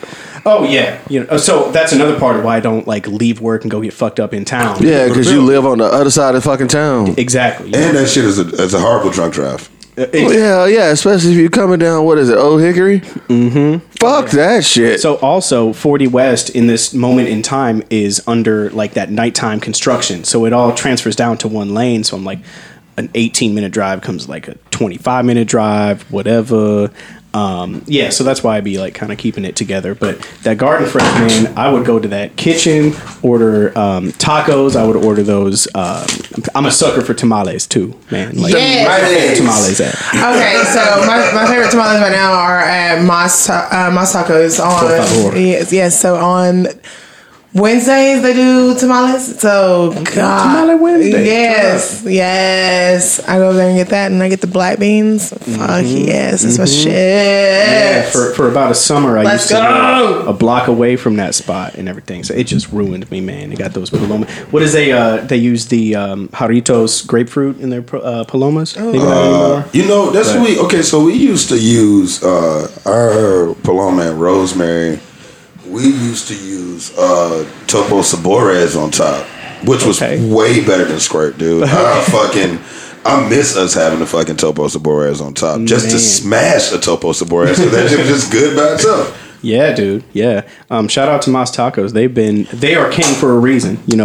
Oh yeah, so that's another part of why I don't like leave work and go get fucked up in town. Yeah, because you live on the other side of the fucking town. Exactly. And that shit is a horrible drunk drive. Yeah, especially if you're coming down, what is it, Old Hickory? Mm-hmm. Fuck that shit. So also 40 West in this moment in time is under like that nighttime construction. So it all transfers down to one lane. So I'm like an 18-minute drive comes like a 25-minute drive, whatever. So that's why I'd be like kind of keeping it together. But that Garden Fresh, man, I would go to that kitchen, order tacos. I would order those. I'm a sucker for tamales too, man. Like, Yes. where are tamales at? Okay, so my favorite tamales right now are at Mas Tacos Por favor. on yes. So on Wednesdays they do tamales. So Tamale Wednesday. Yes. I go there and get that, and I get the black beans. Fuck yes, that's my shit. Yeah, for about a summer, I Let's used to go. live a block away from that spot and everything. So it just ruined me, man. They got those paloma. What is they use the Jarritos grapefruit in their palomas? Maybe not anymore. That's what we. Okay, so we used to use our Paloma and Rosemary. We used to use Topo Sabores on top, which was way better than Squirt, dude. I miss us having the fucking Topo Sabores on top, just to smash a Topo Sabores. So that shit was just good by itself. Yeah, dude. Yeah. Shout out to Mas Tacos. They are king for a reason. I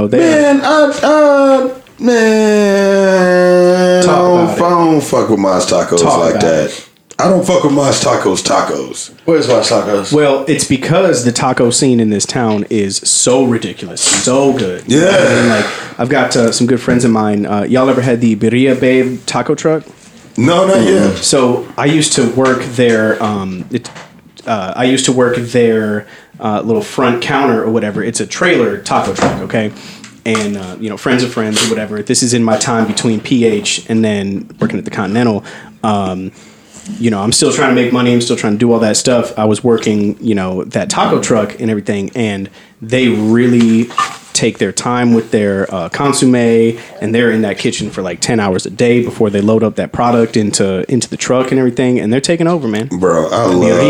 don't fuck with Mas Tacos like that. I don't fuck with Mas Tacos. Where's my tacos? Well, it's because the taco scene in this town is so ridiculous, so good. Yeah. And like I've got some good friends of mine. Y'all ever had the Birria Babe taco truck? No, not yet. So I used to work there. I used to work their little front counter or whatever. It's a trailer taco truck, okay? And friends of friends or whatever. This is in my time between PH and then working at the Continental. I'm still trying to make money. I'm still trying to do all that stuff. I was working, that taco truck and everything, and they really take their time with their consomme, and they're in that kitchen for like 10 hours a day before they load up that product into the truck and everything, and they're taking over, man. Bro, I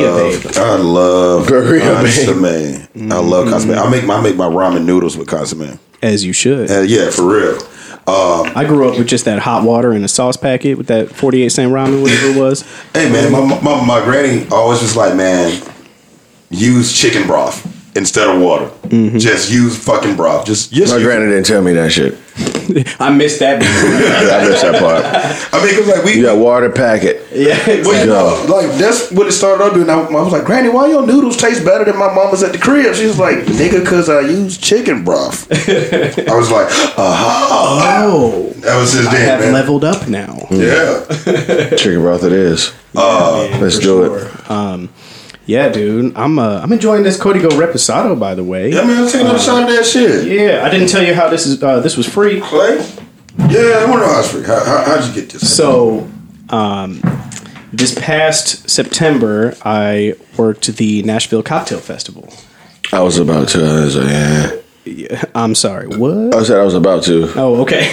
love consomme. I love consomme. I make my ramen noodles with consomme. As you should. Yeah, for real. I grew up with just that hot water in a sauce packet with that 48-cent ramen, whatever it was. Hey, man, my granny always was like, man, use chicken broth instead of water. Mm-hmm. Just use fucking broth. My granny didn't tell me that shit. I missed that. I missed that part. I mean, because like you got water packet. Yeah, exactly. Like that's what it started out doing. I was like, Granny, why your noodles taste better than my mama's at the crib? She was like, nigga, because I use chicken broth. I was like, oh, that was his day, man. Leveled up now. Yeah, chicken broth it is. Let's do it. Yeah, dude, I'm enjoying this Código Reposado, by the way. Yeah, man, I'm taking another shot of that shit. Yeah, I didn't tell you how this was free. Clay? Yeah, I want to know how it's free. How'd you get this? So, this past September, I worked the Nashville Cocktail Festival. I was about to. Yeah, I'm sorry. What? I said I was about to. Oh, okay.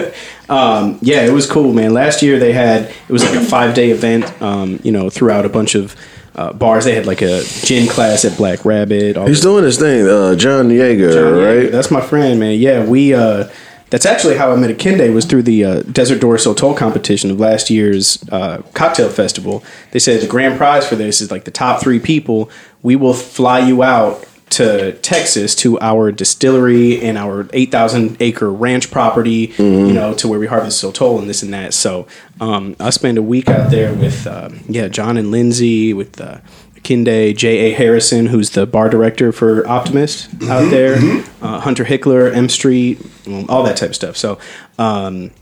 Yeah, it was cool, man. Last year it was like a 5-day event. Throughout a bunch of bars. They had like a gin class at Black Rabbit. He's doing his thing, John Yeager, right? Yeager, that's my friend, man. Yeah, we. That's actually how I met Akinde, was through the Desert Door Sotol competition of last year's cocktail festival. They said the grand prize for this is like the top 3 people. We will fly you out to Texas to our distillery and our 8,000-acre ranch property, to where we harvest Sotol and this and that. So I spent a week out there with John and Lindsay, with Akinde, J.A. Harrison, who's the bar director for Optimist out there, Hunter Hickler, M Street, all that type of stuff. So I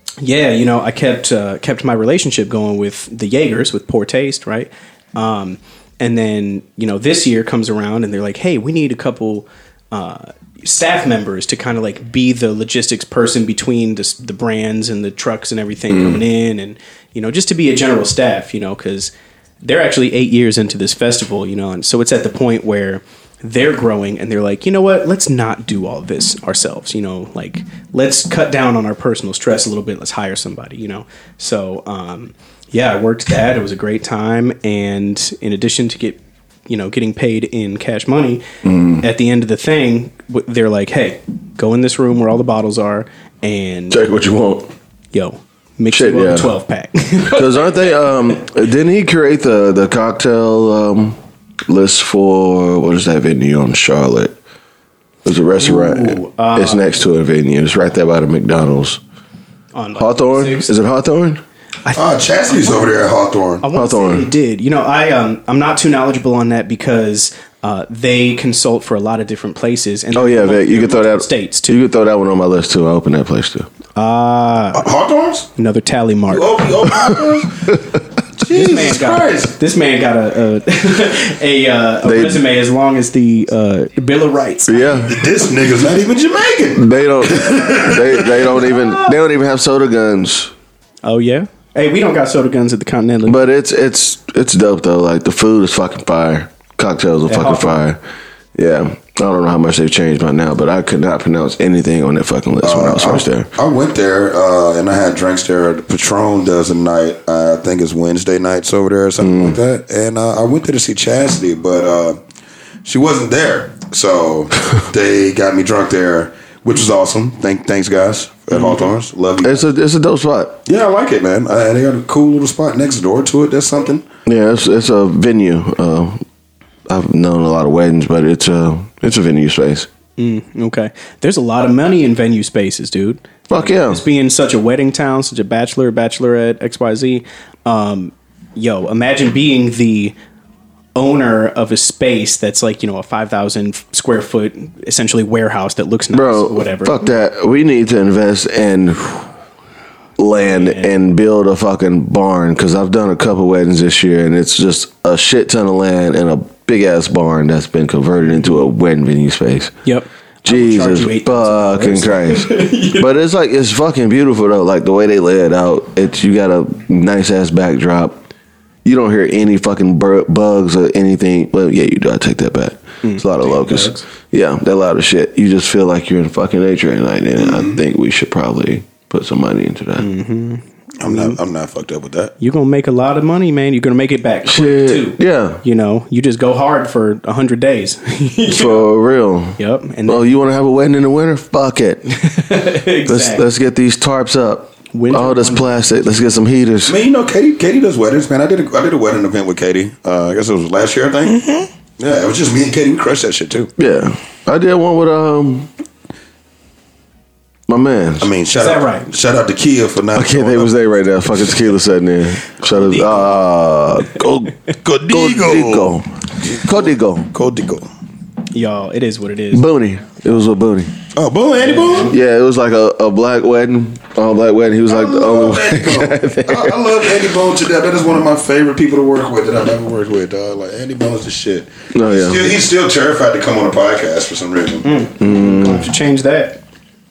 kept my relationship going with the Jaegers, with Poor Taste, right? And then, this year comes around and they're like, hey, we need a couple staff members to kind of like be the logistics person between the brands and the trucks and everything coming in, and, just to be a general staff, because they're actually 8 years into this festival, and so it's at the point where they're growing and they're like, you know what, let's not do all this ourselves, like let's cut down on our personal stress a little bit. Let's hire somebody, So, I worked that. It was a great time. And in addition to getting paid in cash money. At the end of the thing, they're like, "Hey, go in this room where all the bottles are and Check what you want. mix Shit, it up yeah. a 12-pack." Because aren't they? Didn't he create the cocktail list for what is that venue on Charlotte? There's a restaurant. Ooh, it's next to a venue. It's right there by the McDonald's. On Hawthorne? Six. Is it Hawthorne? Chastity's over there at Hawthorne. I want to Hawthorne. say they did. I'm not too knowledgeable on that because they consult for a lot of different places. And Oh yeah, Vic, you can throw that states too. You can throw that one on my list too. I open that place too. Hawthorne's? Another tally mark. You open Hawthorne's? Jesus Christ. This man got a resume as long as the Bill of Rights. Yeah, This nigga's not even Jamaican. they don't. They don't even have soda guns. Oh yeah. Hey, we don't got soda guns at the Continental. But it's dope though. Like the food is fucking fire. Cocktails are fucking Hawthorne. fire. Yeah. I don't know how much they've changed by now, but I could not pronounce anything on that fucking list when I was first there. I went there and I had drinks there. The Patron does a night. I think it's Wednesday nights over there or something like that. And I went there to see Chastity, but she wasn't there. So they got me drunk there, which was awesome. Thanks guys at Hawthorne's. Love you. It's a dope spot. Yeah, I like it, man. They got a cool little spot next door to it. That's something. Yeah, it's a venue. I've known a lot of weddings, but it's a venue space. Okay. There's a lot of money in venue spaces, dude. Fuck yeah. It's being such a wedding town, such a bachelorette, XYZ. Imagine being the owner of a space that's like, a 5,000 square foot, essentially warehouse that looks nice, Bro, or whatever. fuck that. We need to invest in land and build a fucking barn because I've done a couple weddings this year and it's just a shit ton of land and a big ass barn that's been converted into a wedding venue space. Yep. Jesus fucking Christ. But it's fucking beautiful though. Like the way they lay it out, you got a nice ass backdrop. You don't hear any fucking bugs or anything. Well, yeah, you do. I take that back. It's a lot of locusts. Bugs. Yeah, they're loud as shit. You just feel like you're in fucking nature at night, and I think we should probably put some money into that. I'm not fucked up with that. You're going to make a lot of money, man. You're going to make it back quick, too. Yeah, You just go hard for 100 days. for real. Yep. And Oh, you want to have a wedding in the winter? Fuck it. exactly. Let's get these tarps up. Winter All this wonder. plastic. Let's get some heaters. Man, Katie does weddings, man. I did a wedding event with Katie. I guess it was last year, I think. Yeah, it was just me and Katie. We crushed that shit too. Yeah, I did one with my man. I mean, shout that out, right? shout out to Kia for not. I can't think it was there right now. Fucking tequila sitting there. Shout out, Codigo. Y'all, it is what it is. Booney. It was with Booney. Oh, Boone, Andy Boone. Yeah, it was like a black wedding. All black wedding. He was like the only one. I love Andy Boone to death. That is one of my favorite people to work with that I've ever worked with, dog. Like Andy Bone's the shit. Oh, yeah. He's still terrified to come on a podcast for some reason. Going to have to change that.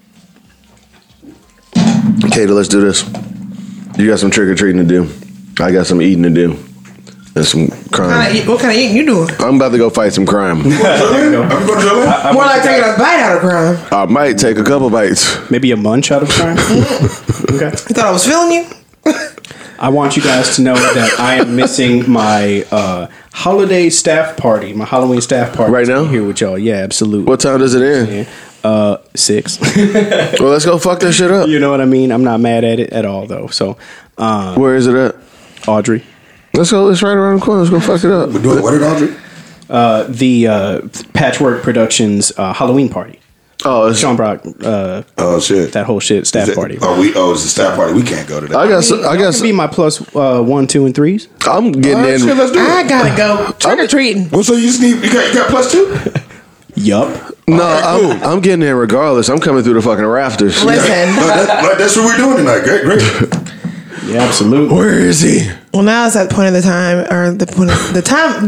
Katie, let's do this. You got some trick or treating to do. I got some eating to do. And some crime. What kind of eating you doing? I'm about to go fight some crime. Are we going to drill in? More like taking a bite out of crime. I might take a couple bites. Maybe a munch out of crime. Okay. You thought I was feeling you? I want you guys to know that I am missing my holiday staff party, my Halloween staff party. Right now? To be here with y'all. Yeah, absolutely. What time does it end? 6. Well, let's go fuck that shit up. You know what I mean? I'm not mad at it at all, though. So, Where is it at? Audrey. Let's go. It's right around the corner. Let's go fuck it up. We're doing what at Audrey? The Patchwork Productions Halloween party. Oh, it's, Sean Brock, Oh shit! that whole shit, staff party. It's a staff party. We can't go to that. I guess Be my plus 1, 2, and 3s. I'm getting All right, in. shit, let's do I it. gotta go trick or treating. Well, so you just need you got plus 2? Yup. No, All right, I'm getting in regardless. I'm coming through the fucking rafters. Listen. That's what we're doing tonight. Great. Yeah, absolutely. Where is he? Well, now it's at the point of the time, or the point of the time.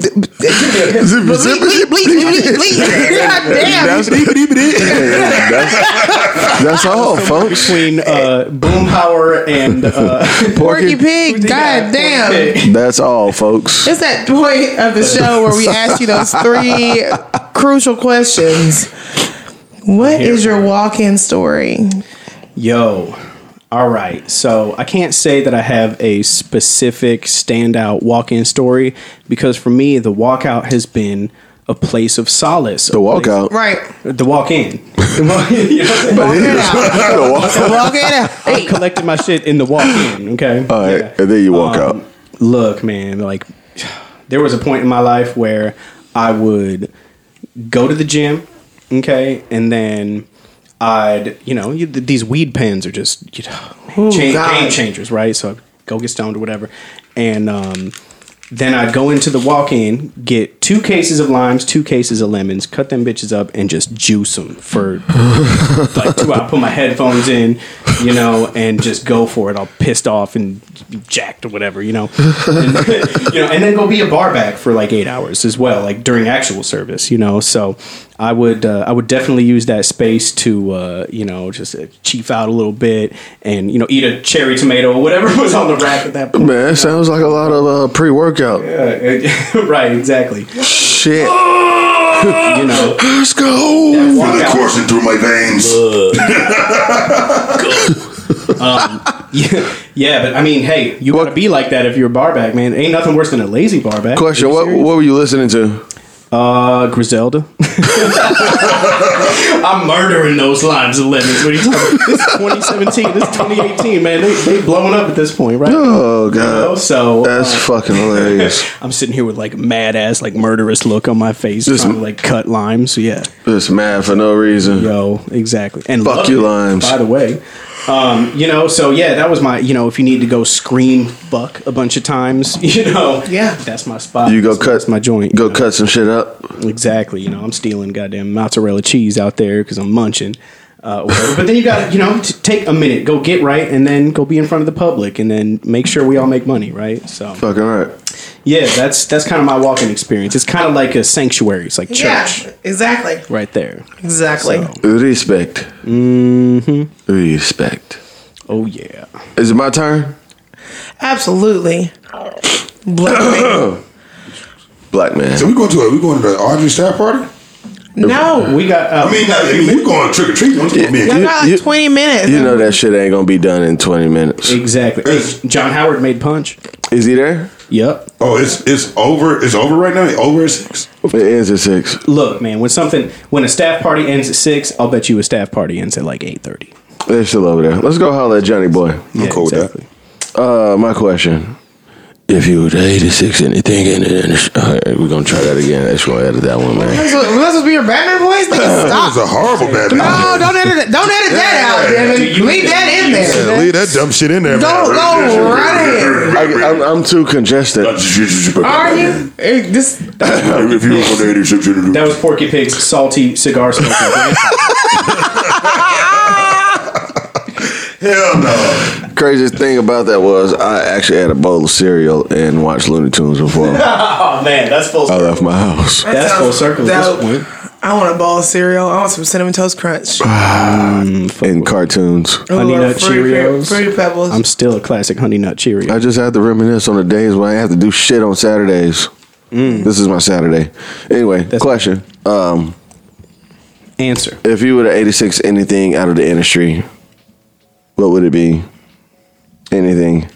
That's all, folks. Between Boom Power and Porky Pig. God damn. That's all, folks. It's that point of the show where we ask you those 3 crucial questions. What is your walk-in story? Yo, All right, so I can't say that I have a specific standout walk-in story because for me, the walkout has been a place of solace. The walkout. Right. The walk-in. The walk-in. You know what I'm saying? Walk it out. I collected my shit in the walk-in, okay? All right, and then you walk out. Look, man, like there was a point in my life where I would go to the gym, okay, and then I'd, these weed pens are just, game changers, right? So I'd go get stoned or whatever, and then I'd go into the walk-in, get 2 cases of limes, 2 cases of lemons, cut them bitches up, and just juice them for like 2 hours. Put my headphones in, and just go for it. All pissed off and jacked or whatever, and then go be a bar back for like 8 hours as well, like during actual service, So I would definitely use that space to just chief out a little bit and eat a cherry tomato or whatever was on the rack at that point. Man, that sounds like a lot of pre-workout. Yeah, right, exactly. Shit. Let's go. Feel it coursing through my veins. Yeah, but I mean, hey, you gotta be like that if you're a bar back, man. Ain't nothing worse than a lazy bar back. Question: What were you listening to? Griselda. I'm murdering those limes and lemons. What are you talking about? This is 2017. This is 2018, man. They blowing up at this point, right? Oh god. So that's fucking hilarious. I'm sitting here with like mad ass, like murderous look on my face, trying to like cut limes. So yeah, just mad for no reason. Yo, exactly. And fuck you, limes. By the way. So yeah, that was my, if you need to go scream fuck a bunch of times, yeah, that's my spot. You go cut my joint. Go cut some shit up. Exactly. I'm stealing goddamn mozzarella cheese out there because I'm munching. But then you got to, take a minute, go get right, and then go be in front of the public, and then make sure we all make money, right? So fucking right. Yeah, that's kind of my walking experience. It's kind of like a sanctuary. It's like church. Yeah, exactly. Right there. Exactly. So. Respect. Mm-hmm. Respect. Oh yeah. Is it my turn? Absolutely. Black man. So we going to the Audrey staff party? No, we got. You going trick or treat? You got like 20 minutes. You know that shit ain't gonna be done in 20 minutes. Exactly. Hey, John Howard made punch. Is he there? Yep. Oh, it's over. It's over right now. Over at 6. It ends at 6. Look, man, when a staff party ends at 6, I'll bet you a staff party ends at like 8:30. They're still over there. Let's go holler at Johnny Boy. Yeah, cool exactly. with that. My question. If you were 86 anything in it, we're gonna try that again. That's gonna edit that one, man. That's supposed to be your Batman voice? That was a horrible Batman. No, don't edit it. Don't edit that out, Devin. Leave that in there. Yeah, leave that dumb shit in there. Don't go right ahead. I'm too congested. Are you? That was Porky Pig's salty cigar smoking. Hell no. Craziest thing about that was I actually had a bowl of cereal and watched Looney Tunes before Oh man, that's full I circle. left my house. That's full circle at this point. I want a bowl of cereal. I want some Cinnamon Toast Crunch. And cartoons. Honey Nut Cheerios. Fruity Pebbles. I'm still a classic Honey Nut Cheerio. I just had to reminisce on the days when I have to do shit on Saturdays. This is my Saturday. Anyway, question. Answer. If you were to 86 anything out of the industry, what would it be? Anything.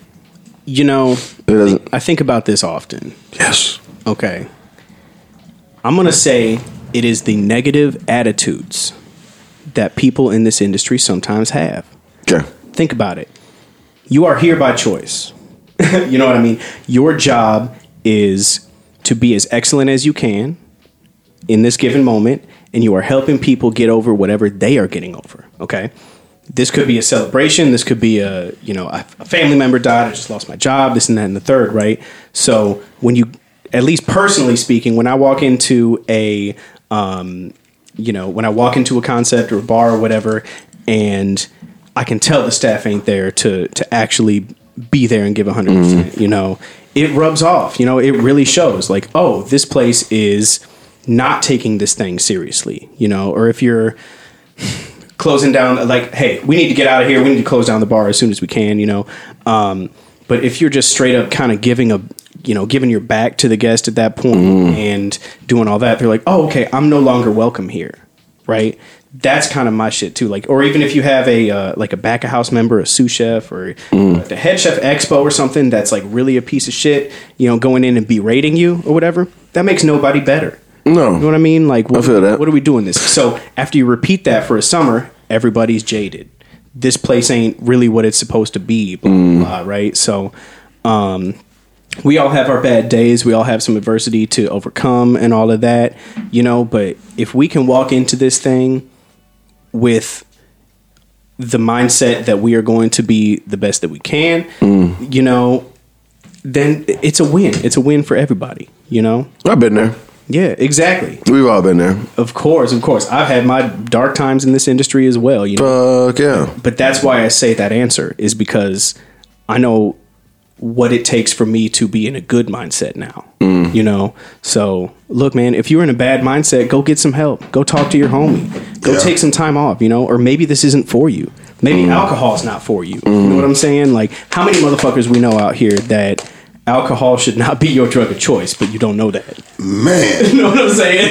I think about this often. Yes. Okay. I'm going to say it is the negative attitudes that people in this industry sometimes have. Okay. Think about it. You are here by choice. You know what I mean? Your job is to be as excellent as you can in this given moment, and you are helping people get over whatever they are getting over. Okay? This could be a celebration. This could be a family member died. I just lost my job. This and that and the third, right? So when you, at least personally speaking, when I walk into a, when I walk into a concept or a bar or whatever, and I can tell the staff ain't there to actually be there and give 100%. It rubs off. It really shows. Like, oh, this place is not taking this thing seriously. Or if you're closing down, like, hey, we need to get out of here. We need to close down the bar as soon as we can, But if you're just straight up kind of giving your back to the guest at that point and doing all that, they're like, oh, okay, I'm no longer welcome here. right? That's kind of my shit too. Like, or even if you have a like a back of house member, a sous chef, or the head chef expo or something that's like really a piece of shit, you know, going in and berating you or whatever, that makes nobody better. No. You know what I mean? Like, I feel that. What are we doing this? So after you repeat that for a summer, everybody's jaded. This place ain't really what it's supposed to be, blah, blah, blah, right? So we all have our bad days. We all have some adversity to overcome and all of that, you know, but if we can walk into this thing with the mindset that we are going to be the best that we can, you know, then it's a win. It's a win for everybody, you know? I've been there. Yeah, exactly. We've all been there. Of course. I've had my dark times in this industry as well, you know? Fuck yeah. But that's why I say that answer is because I know what it takes for me to be in a good mindset now, you know? So look, man, if you're in a bad mindset, go get some help. Go talk to your homie. Go take some time off, you know? Or maybe this isn't for you. Maybe alcohol's not for you. You know what I'm saying? Like, how many motherfuckers we know out here that alcohol should not be your drug of choice, but you don't know that? Man. You know what I'm saying?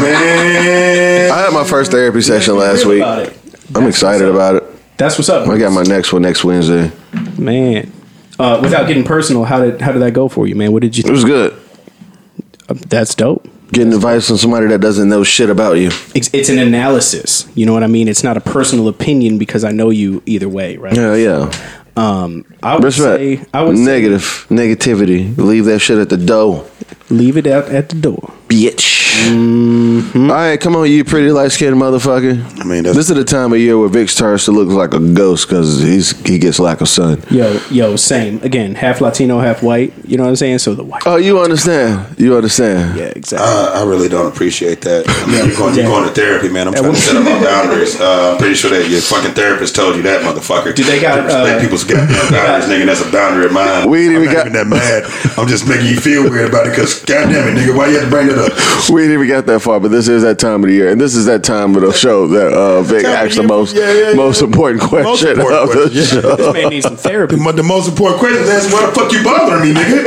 Man. I had my first therapy session last week. I'm excited about it. That's what's up. I got my next one next Wednesday. Man. Without getting personal, how did that go for you, man? What did you It think? was good. That's dope. Getting advice from somebody that doesn't know shit about you. It's an analysis. You know what I mean? It's not a personal opinion because I know you either way, right? Yeah, yeah. I would say negativity. Leave that shit at the door. Leave it out at the door. Bitch. All right, come on, you pretty light-skinned motherfucker. I mean, this is the time of year where Vic starts to look like a ghost because he gets lack of sun. Yo, same. Again, half Latino, half white. You know what I'm saying? So the white. Oh, you understand? You understand? Yeah, exactly. I really don't appreciate that. I mean, you're going to therapy, man. I'm trying to set up my boundaries. I'm pretty sure that your fucking therapist told you that, motherfucker. Do they got respect people's goddamn boundaries, nigga? That's a boundary of mine. We ain't even I'm not even that mad. I'm just making you feel weird about it because, goddamn it, nigga, why you have to bring it up? We ain't even got that far, but this is that time of the year, and this is that time of the show that Vic asked the most important question of the show. This man needs some therapy. The most important question is, why the fuck you bothering me, nigga?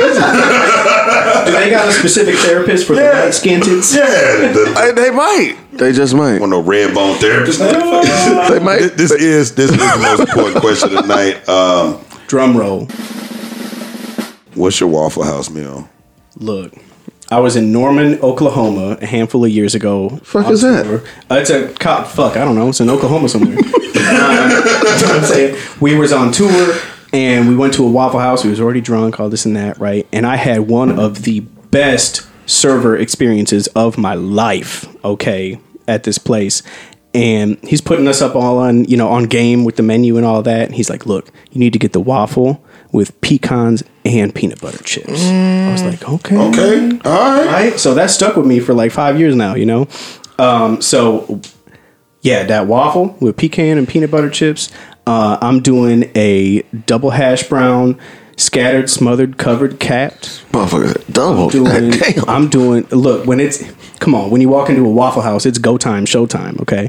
Do they got a specific therapist for the light skinned tits? Yeah. They might. They just might. Want no red bone therapist? They might. This is the most important question tonight. Drum roll. What's your Waffle House meal? Look, I was in Norman, Oklahoma a handful of years ago. Fuck is that? It's a fuck. I don't know. It's in Oklahoma somewhere. That's what I'm saying. We was on tour and we went to a Waffle House. We was already drunk, all this and that, right? And I had one of the best server experiences of my life. Okay, at this place. And he's putting us up all on, on game with the menu and all that. And he's like, look, you need to get the waffle with pecans and peanut butter chips. I was like, okay. All right. So that stuck with me for like 5 years now, So, yeah, that waffle with pecan and peanut butter chips. I'm doing a double hash brown, scattered, smothered, covered, capped. Motherfucker, double. Look, when you walk into a Waffle House, it's go time, show time, okay?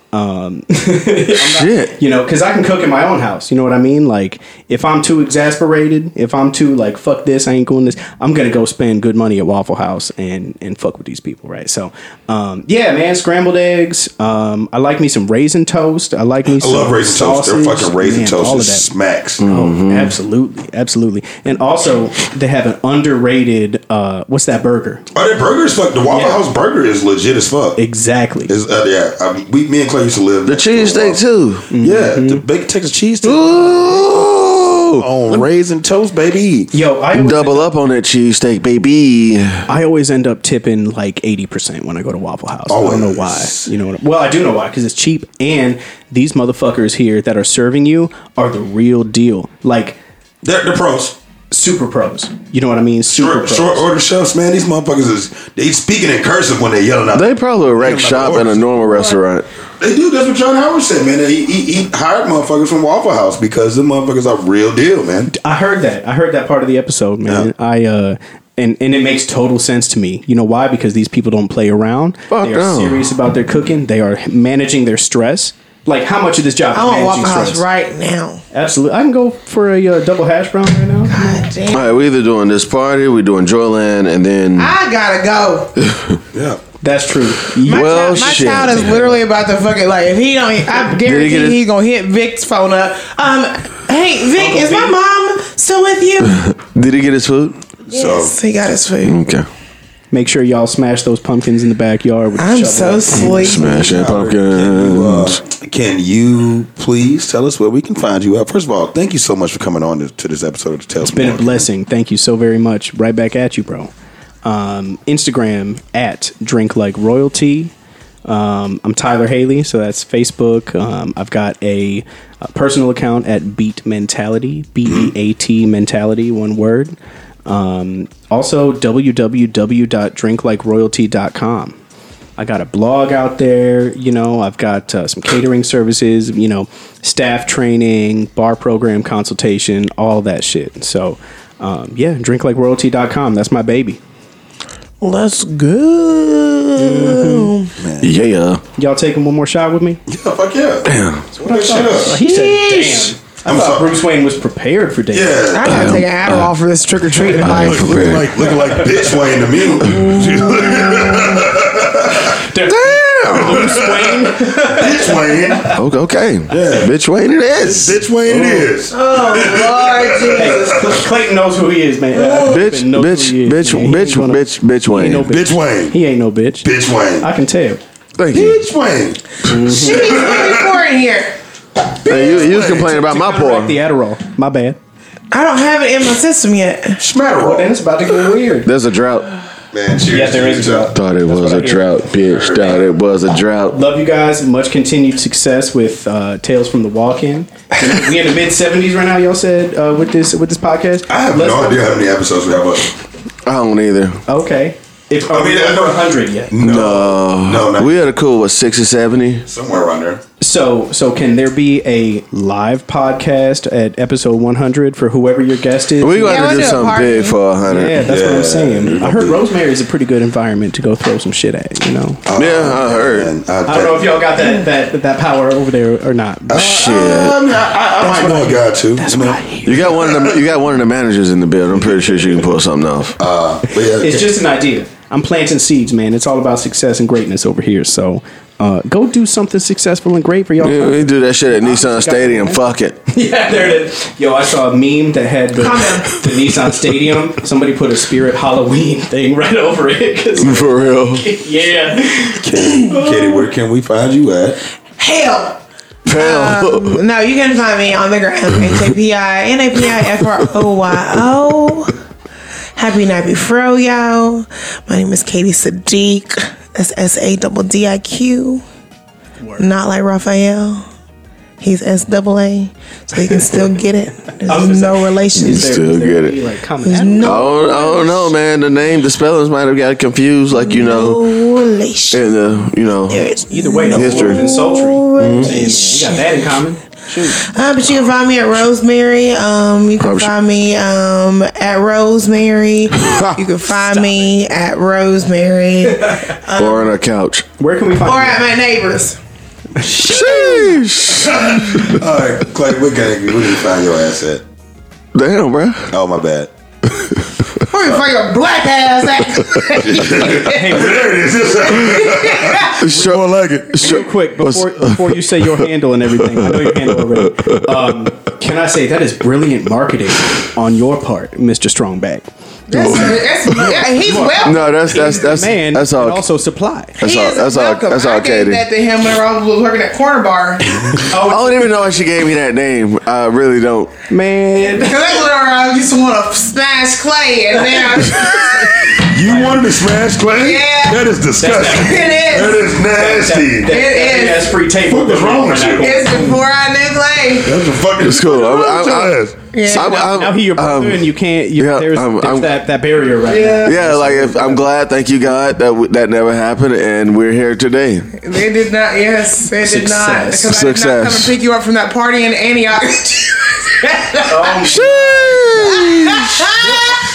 Shit. Because I can cook in my own house. You know what I mean? Like, if I'm too exasperated, if I'm too like, fuck this, I ain't doing this, I'm going to go spend good money at Waffle House and fuck with these people, right? So, yeah, man, scrambled eggs. I like me some raisin toast. I like me some love raisin sausage. toast. Their fucking raisin toast all is of that. smacks. Oh, absolutely. And also, they have an underrated, what's that burger? Oh, that burger is fuck. The Waffle House burger is legit as fuck. Exactly. Me and Clay used to live. The cheesesteak too. Yeah, the bacon Texas cheese steak. Ooh. On raisin toast, baby. Yo, I double up on that cheesesteak, baby. I always end up tipping like 80% when I go to Waffle House. Always. I don't know why. Well, I do know why, because it's cheap, and these motherfuckers here that are serving you are the real deal. Like, they're pros. Super pros. You know what I mean? Super pros. Short order chefs, man. These motherfuckers they speaking in cursive when they yelling out. They probably wreck shop in a normal restaurant. They do. That's what John Howard said, man. He hired motherfuckers from Waffle House because the motherfuckers are real deal, man. I heard that part of the episode, man. Yeah. And it makes total sense to me. You know why? Because these people don't play around. They are serious about their cooking. They are managing their stress. Like, how much of this job is managing Waffle stress? House right now. Absolutely. I can go for a double hash brown right now. God damn. All right, we're either doing this party, we're doing Joyland, and then I gotta go. Yeah. That's true. My child is literally about to fucking like if he don't. I guarantee he's gonna hit Vic's phone up. Hey Vic, is my mom still with you? Did he get his food? Yes, he got his food. Okay. Make sure y'all smash those pumpkins in the backyard. With I'm so sleepy. Smash that pumpkins. Can you please tell us where we can find you at? First of all, thank you so much for coming on to this episode of the Tales. It's been a blessing. Thank you so very much. Right back at you, bro. Instagram at Drink Like Royalty. I'm Tyler Haley, so that's Facebook. I've got a personal account at Beat Mentality, BEAT Mentality, one word. Also www.drinklikeroyalty.com. I got a blog out there, you know, I've got some catering services, you know, staff training, bar program consultation, all that shit. So, drinklikeroyalty.com. That's my baby. Let's go. Yeah. Y'all taking one more shot with me? Yeah, fuck yeah. Damn. He said, damn. I thought Bruce Wayne was prepared for days. Yeah. I gotta take an Adderall for this trick or treat tonight. Looking like bitch Wayne to me. Damn. Bruce Wayne. Bitch Wayne. Okay. Yeah. Bitch Wayne it is. Bitch Wayne it is. Oh Lord Jesus. Hey, Clayton knows who he is, man. Bitch Wayne. Bitch Wayne. He ain't no bitch. Bitch Wayne. I can tell. Thank you. Bitch Wayne. She's looking for in here. Hey, you was complaining about my pour. The Adderall. My bad. I don't have it in my system yet. Schmatterall. Then it's about to get weird. There's a drought. Man, cheers. Yeah, there is a drought. Thought it was a drought, bitch. Thought it was a drought. Love you guys. Much continued success with Tales from the Walk-In. We in the mid 70s right now. Y'all said with this podcast. I have no idea how many episodes we have up. I don't either. Okay. Are we over 100 yet? No. We had a cool 60, 70. Somewhere around there. So can there be a live podcast at episode 100 for whoever your guest is? We're going Yeah, to we'll do do a something party. big for 100. Yeah, that's what I'm saying. it'll I heard be- Rosemary is a pretty good environment to go throw some shit at, you know? Yeah, I heard. And I don't know if y'all got that power over there or not. Shit. I might know a guy too. That's what I You got one of the managers in the building. I'm pretty sure she can pull something off. It's just an idea. I'm planting seeds, man. It's all about success and greatness over here. So go do something successful and great for y'all. Yeah, we do that shit at Nissan Stadium. Fuck it. Yeah, there it is. Yo, I saw a meme that had the Nissan Stadium. Somebody put a Spirit Halloween thing right over it. For real. Yeah. Katie, where can we find you at? Hell. Hell. No, you can find me on the gram. HAPINAPIFROYO. Happy night before, y'all. My name is Katie Sadiq. That's SADDIQ. Not like Raphael. He's SAA, so he can still get it. There's no relation. Still get it. Like, There's no I don't know, man. The spellings might have got confused, like in relation. the There's either way, no History. more than sultry. relation. We got that in common. Shoot. But you can find me at Rosemary. You can find me at Rosemary. You can find me at Rosemary. or on a couch. Where can we find Or you? at my neighbors. Sheesh. All right, Clay, where can you find your ass at? Damn, bro. Oh, my bad. Where you find your black ass at? Hey, There it is. Sure like it. real quick, before you say your handle and everything, I know your handle already. Can I say that is brilliant marketing on your part, Mr. Strongback? He's welcome. No, that's Man, that's and all. also supply. That's all. That's all. That's all, I gave Katie. that to him when I was working at Corner Bar. I don't even know why she gave me that name. I really don't. Man, Because that's when I used to want to smash Clay, and then You wanted to smash Clay? Yeah. That is disgusting. it is. That is nasty. It is. that's free table. What was wrong with you? It's before I knew Clay. That's a fucking. It's cool. Now he your brother, and you can't. There's that barrier right now. Yeah, like if I'm glad, thank you God that never happened, and we're here today. They did not. Yes, they did not. Success. Because I did not come and pick you up from that party in Antioch.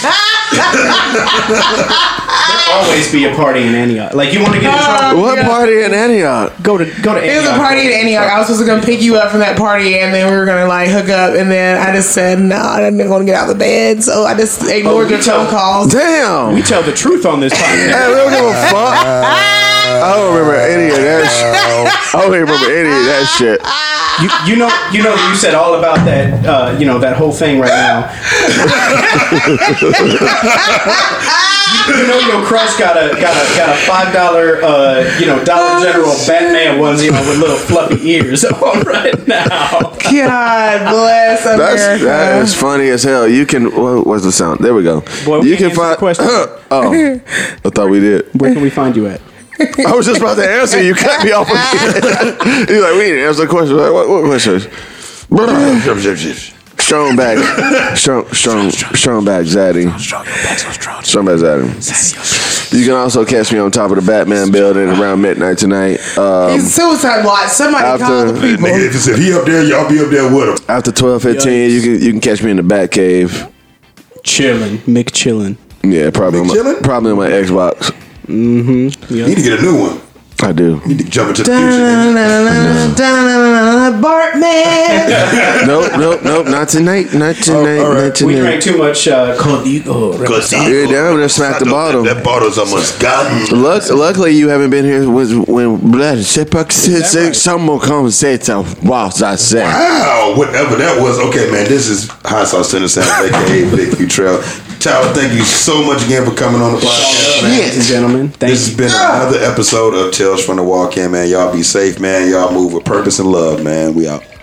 Always be a party in Antioch. Like you want to get in trouble. What party in Antioch? Go to Antioch. It was a party in Antioch. I was supposed to come pick you up from that party, and then we were gonna like hook up, and then I just said no, I didn't want to get out of the bed, so I just ignored your phone calls. Damn. We tell the truth on this podcast. Hey, we don't give a fuck. I don't remember any of that shit. I don't even remember any of that shit. You know, you said all about that, that whole thing right now. Your crush got a $5, Dollar General Batman onesie with little fluffy ears on right now. God bless America. That is funny as hell. You can. What's the sound? There we go. Boy, you can find. question. Oh, I thought we did. Where can we find you at? I was just about to answer. You cut me off again. You're like, we need to answer the question. Like, what question? Strong back Zaddy. Strong back Zaddy. You can also catch me on top of the Batman building around midnight tonight. It's suicide watch. Somebody call the people. If he up there, y'all be up there with him. After 12:15, you can catch me in the Batcave. Mick chillin'. Yeah, probably on my Xbox. Mm-hmm. Yep. You need to get a new one. I do. You need to jump into the future. Bartman. Nope. Not tonight. Not tonight. Right. Not tonight. We drank too much Código. You're down there, smack the bottle. That bottle's almost gone. Luckily, you haven't been here when blood. Someone comes say to boss. I said. Wow, whatever that was. Okay, man. This is Hot Sauce Tuna Sound, aka Big Futrell. Tyler, thank you so much again for coming on the podcast, ladies and gentlemen. This has been another episode of Tales from the Walk-In, man. Y'all be safe, man. Y'all move with purpose and love, man. We out.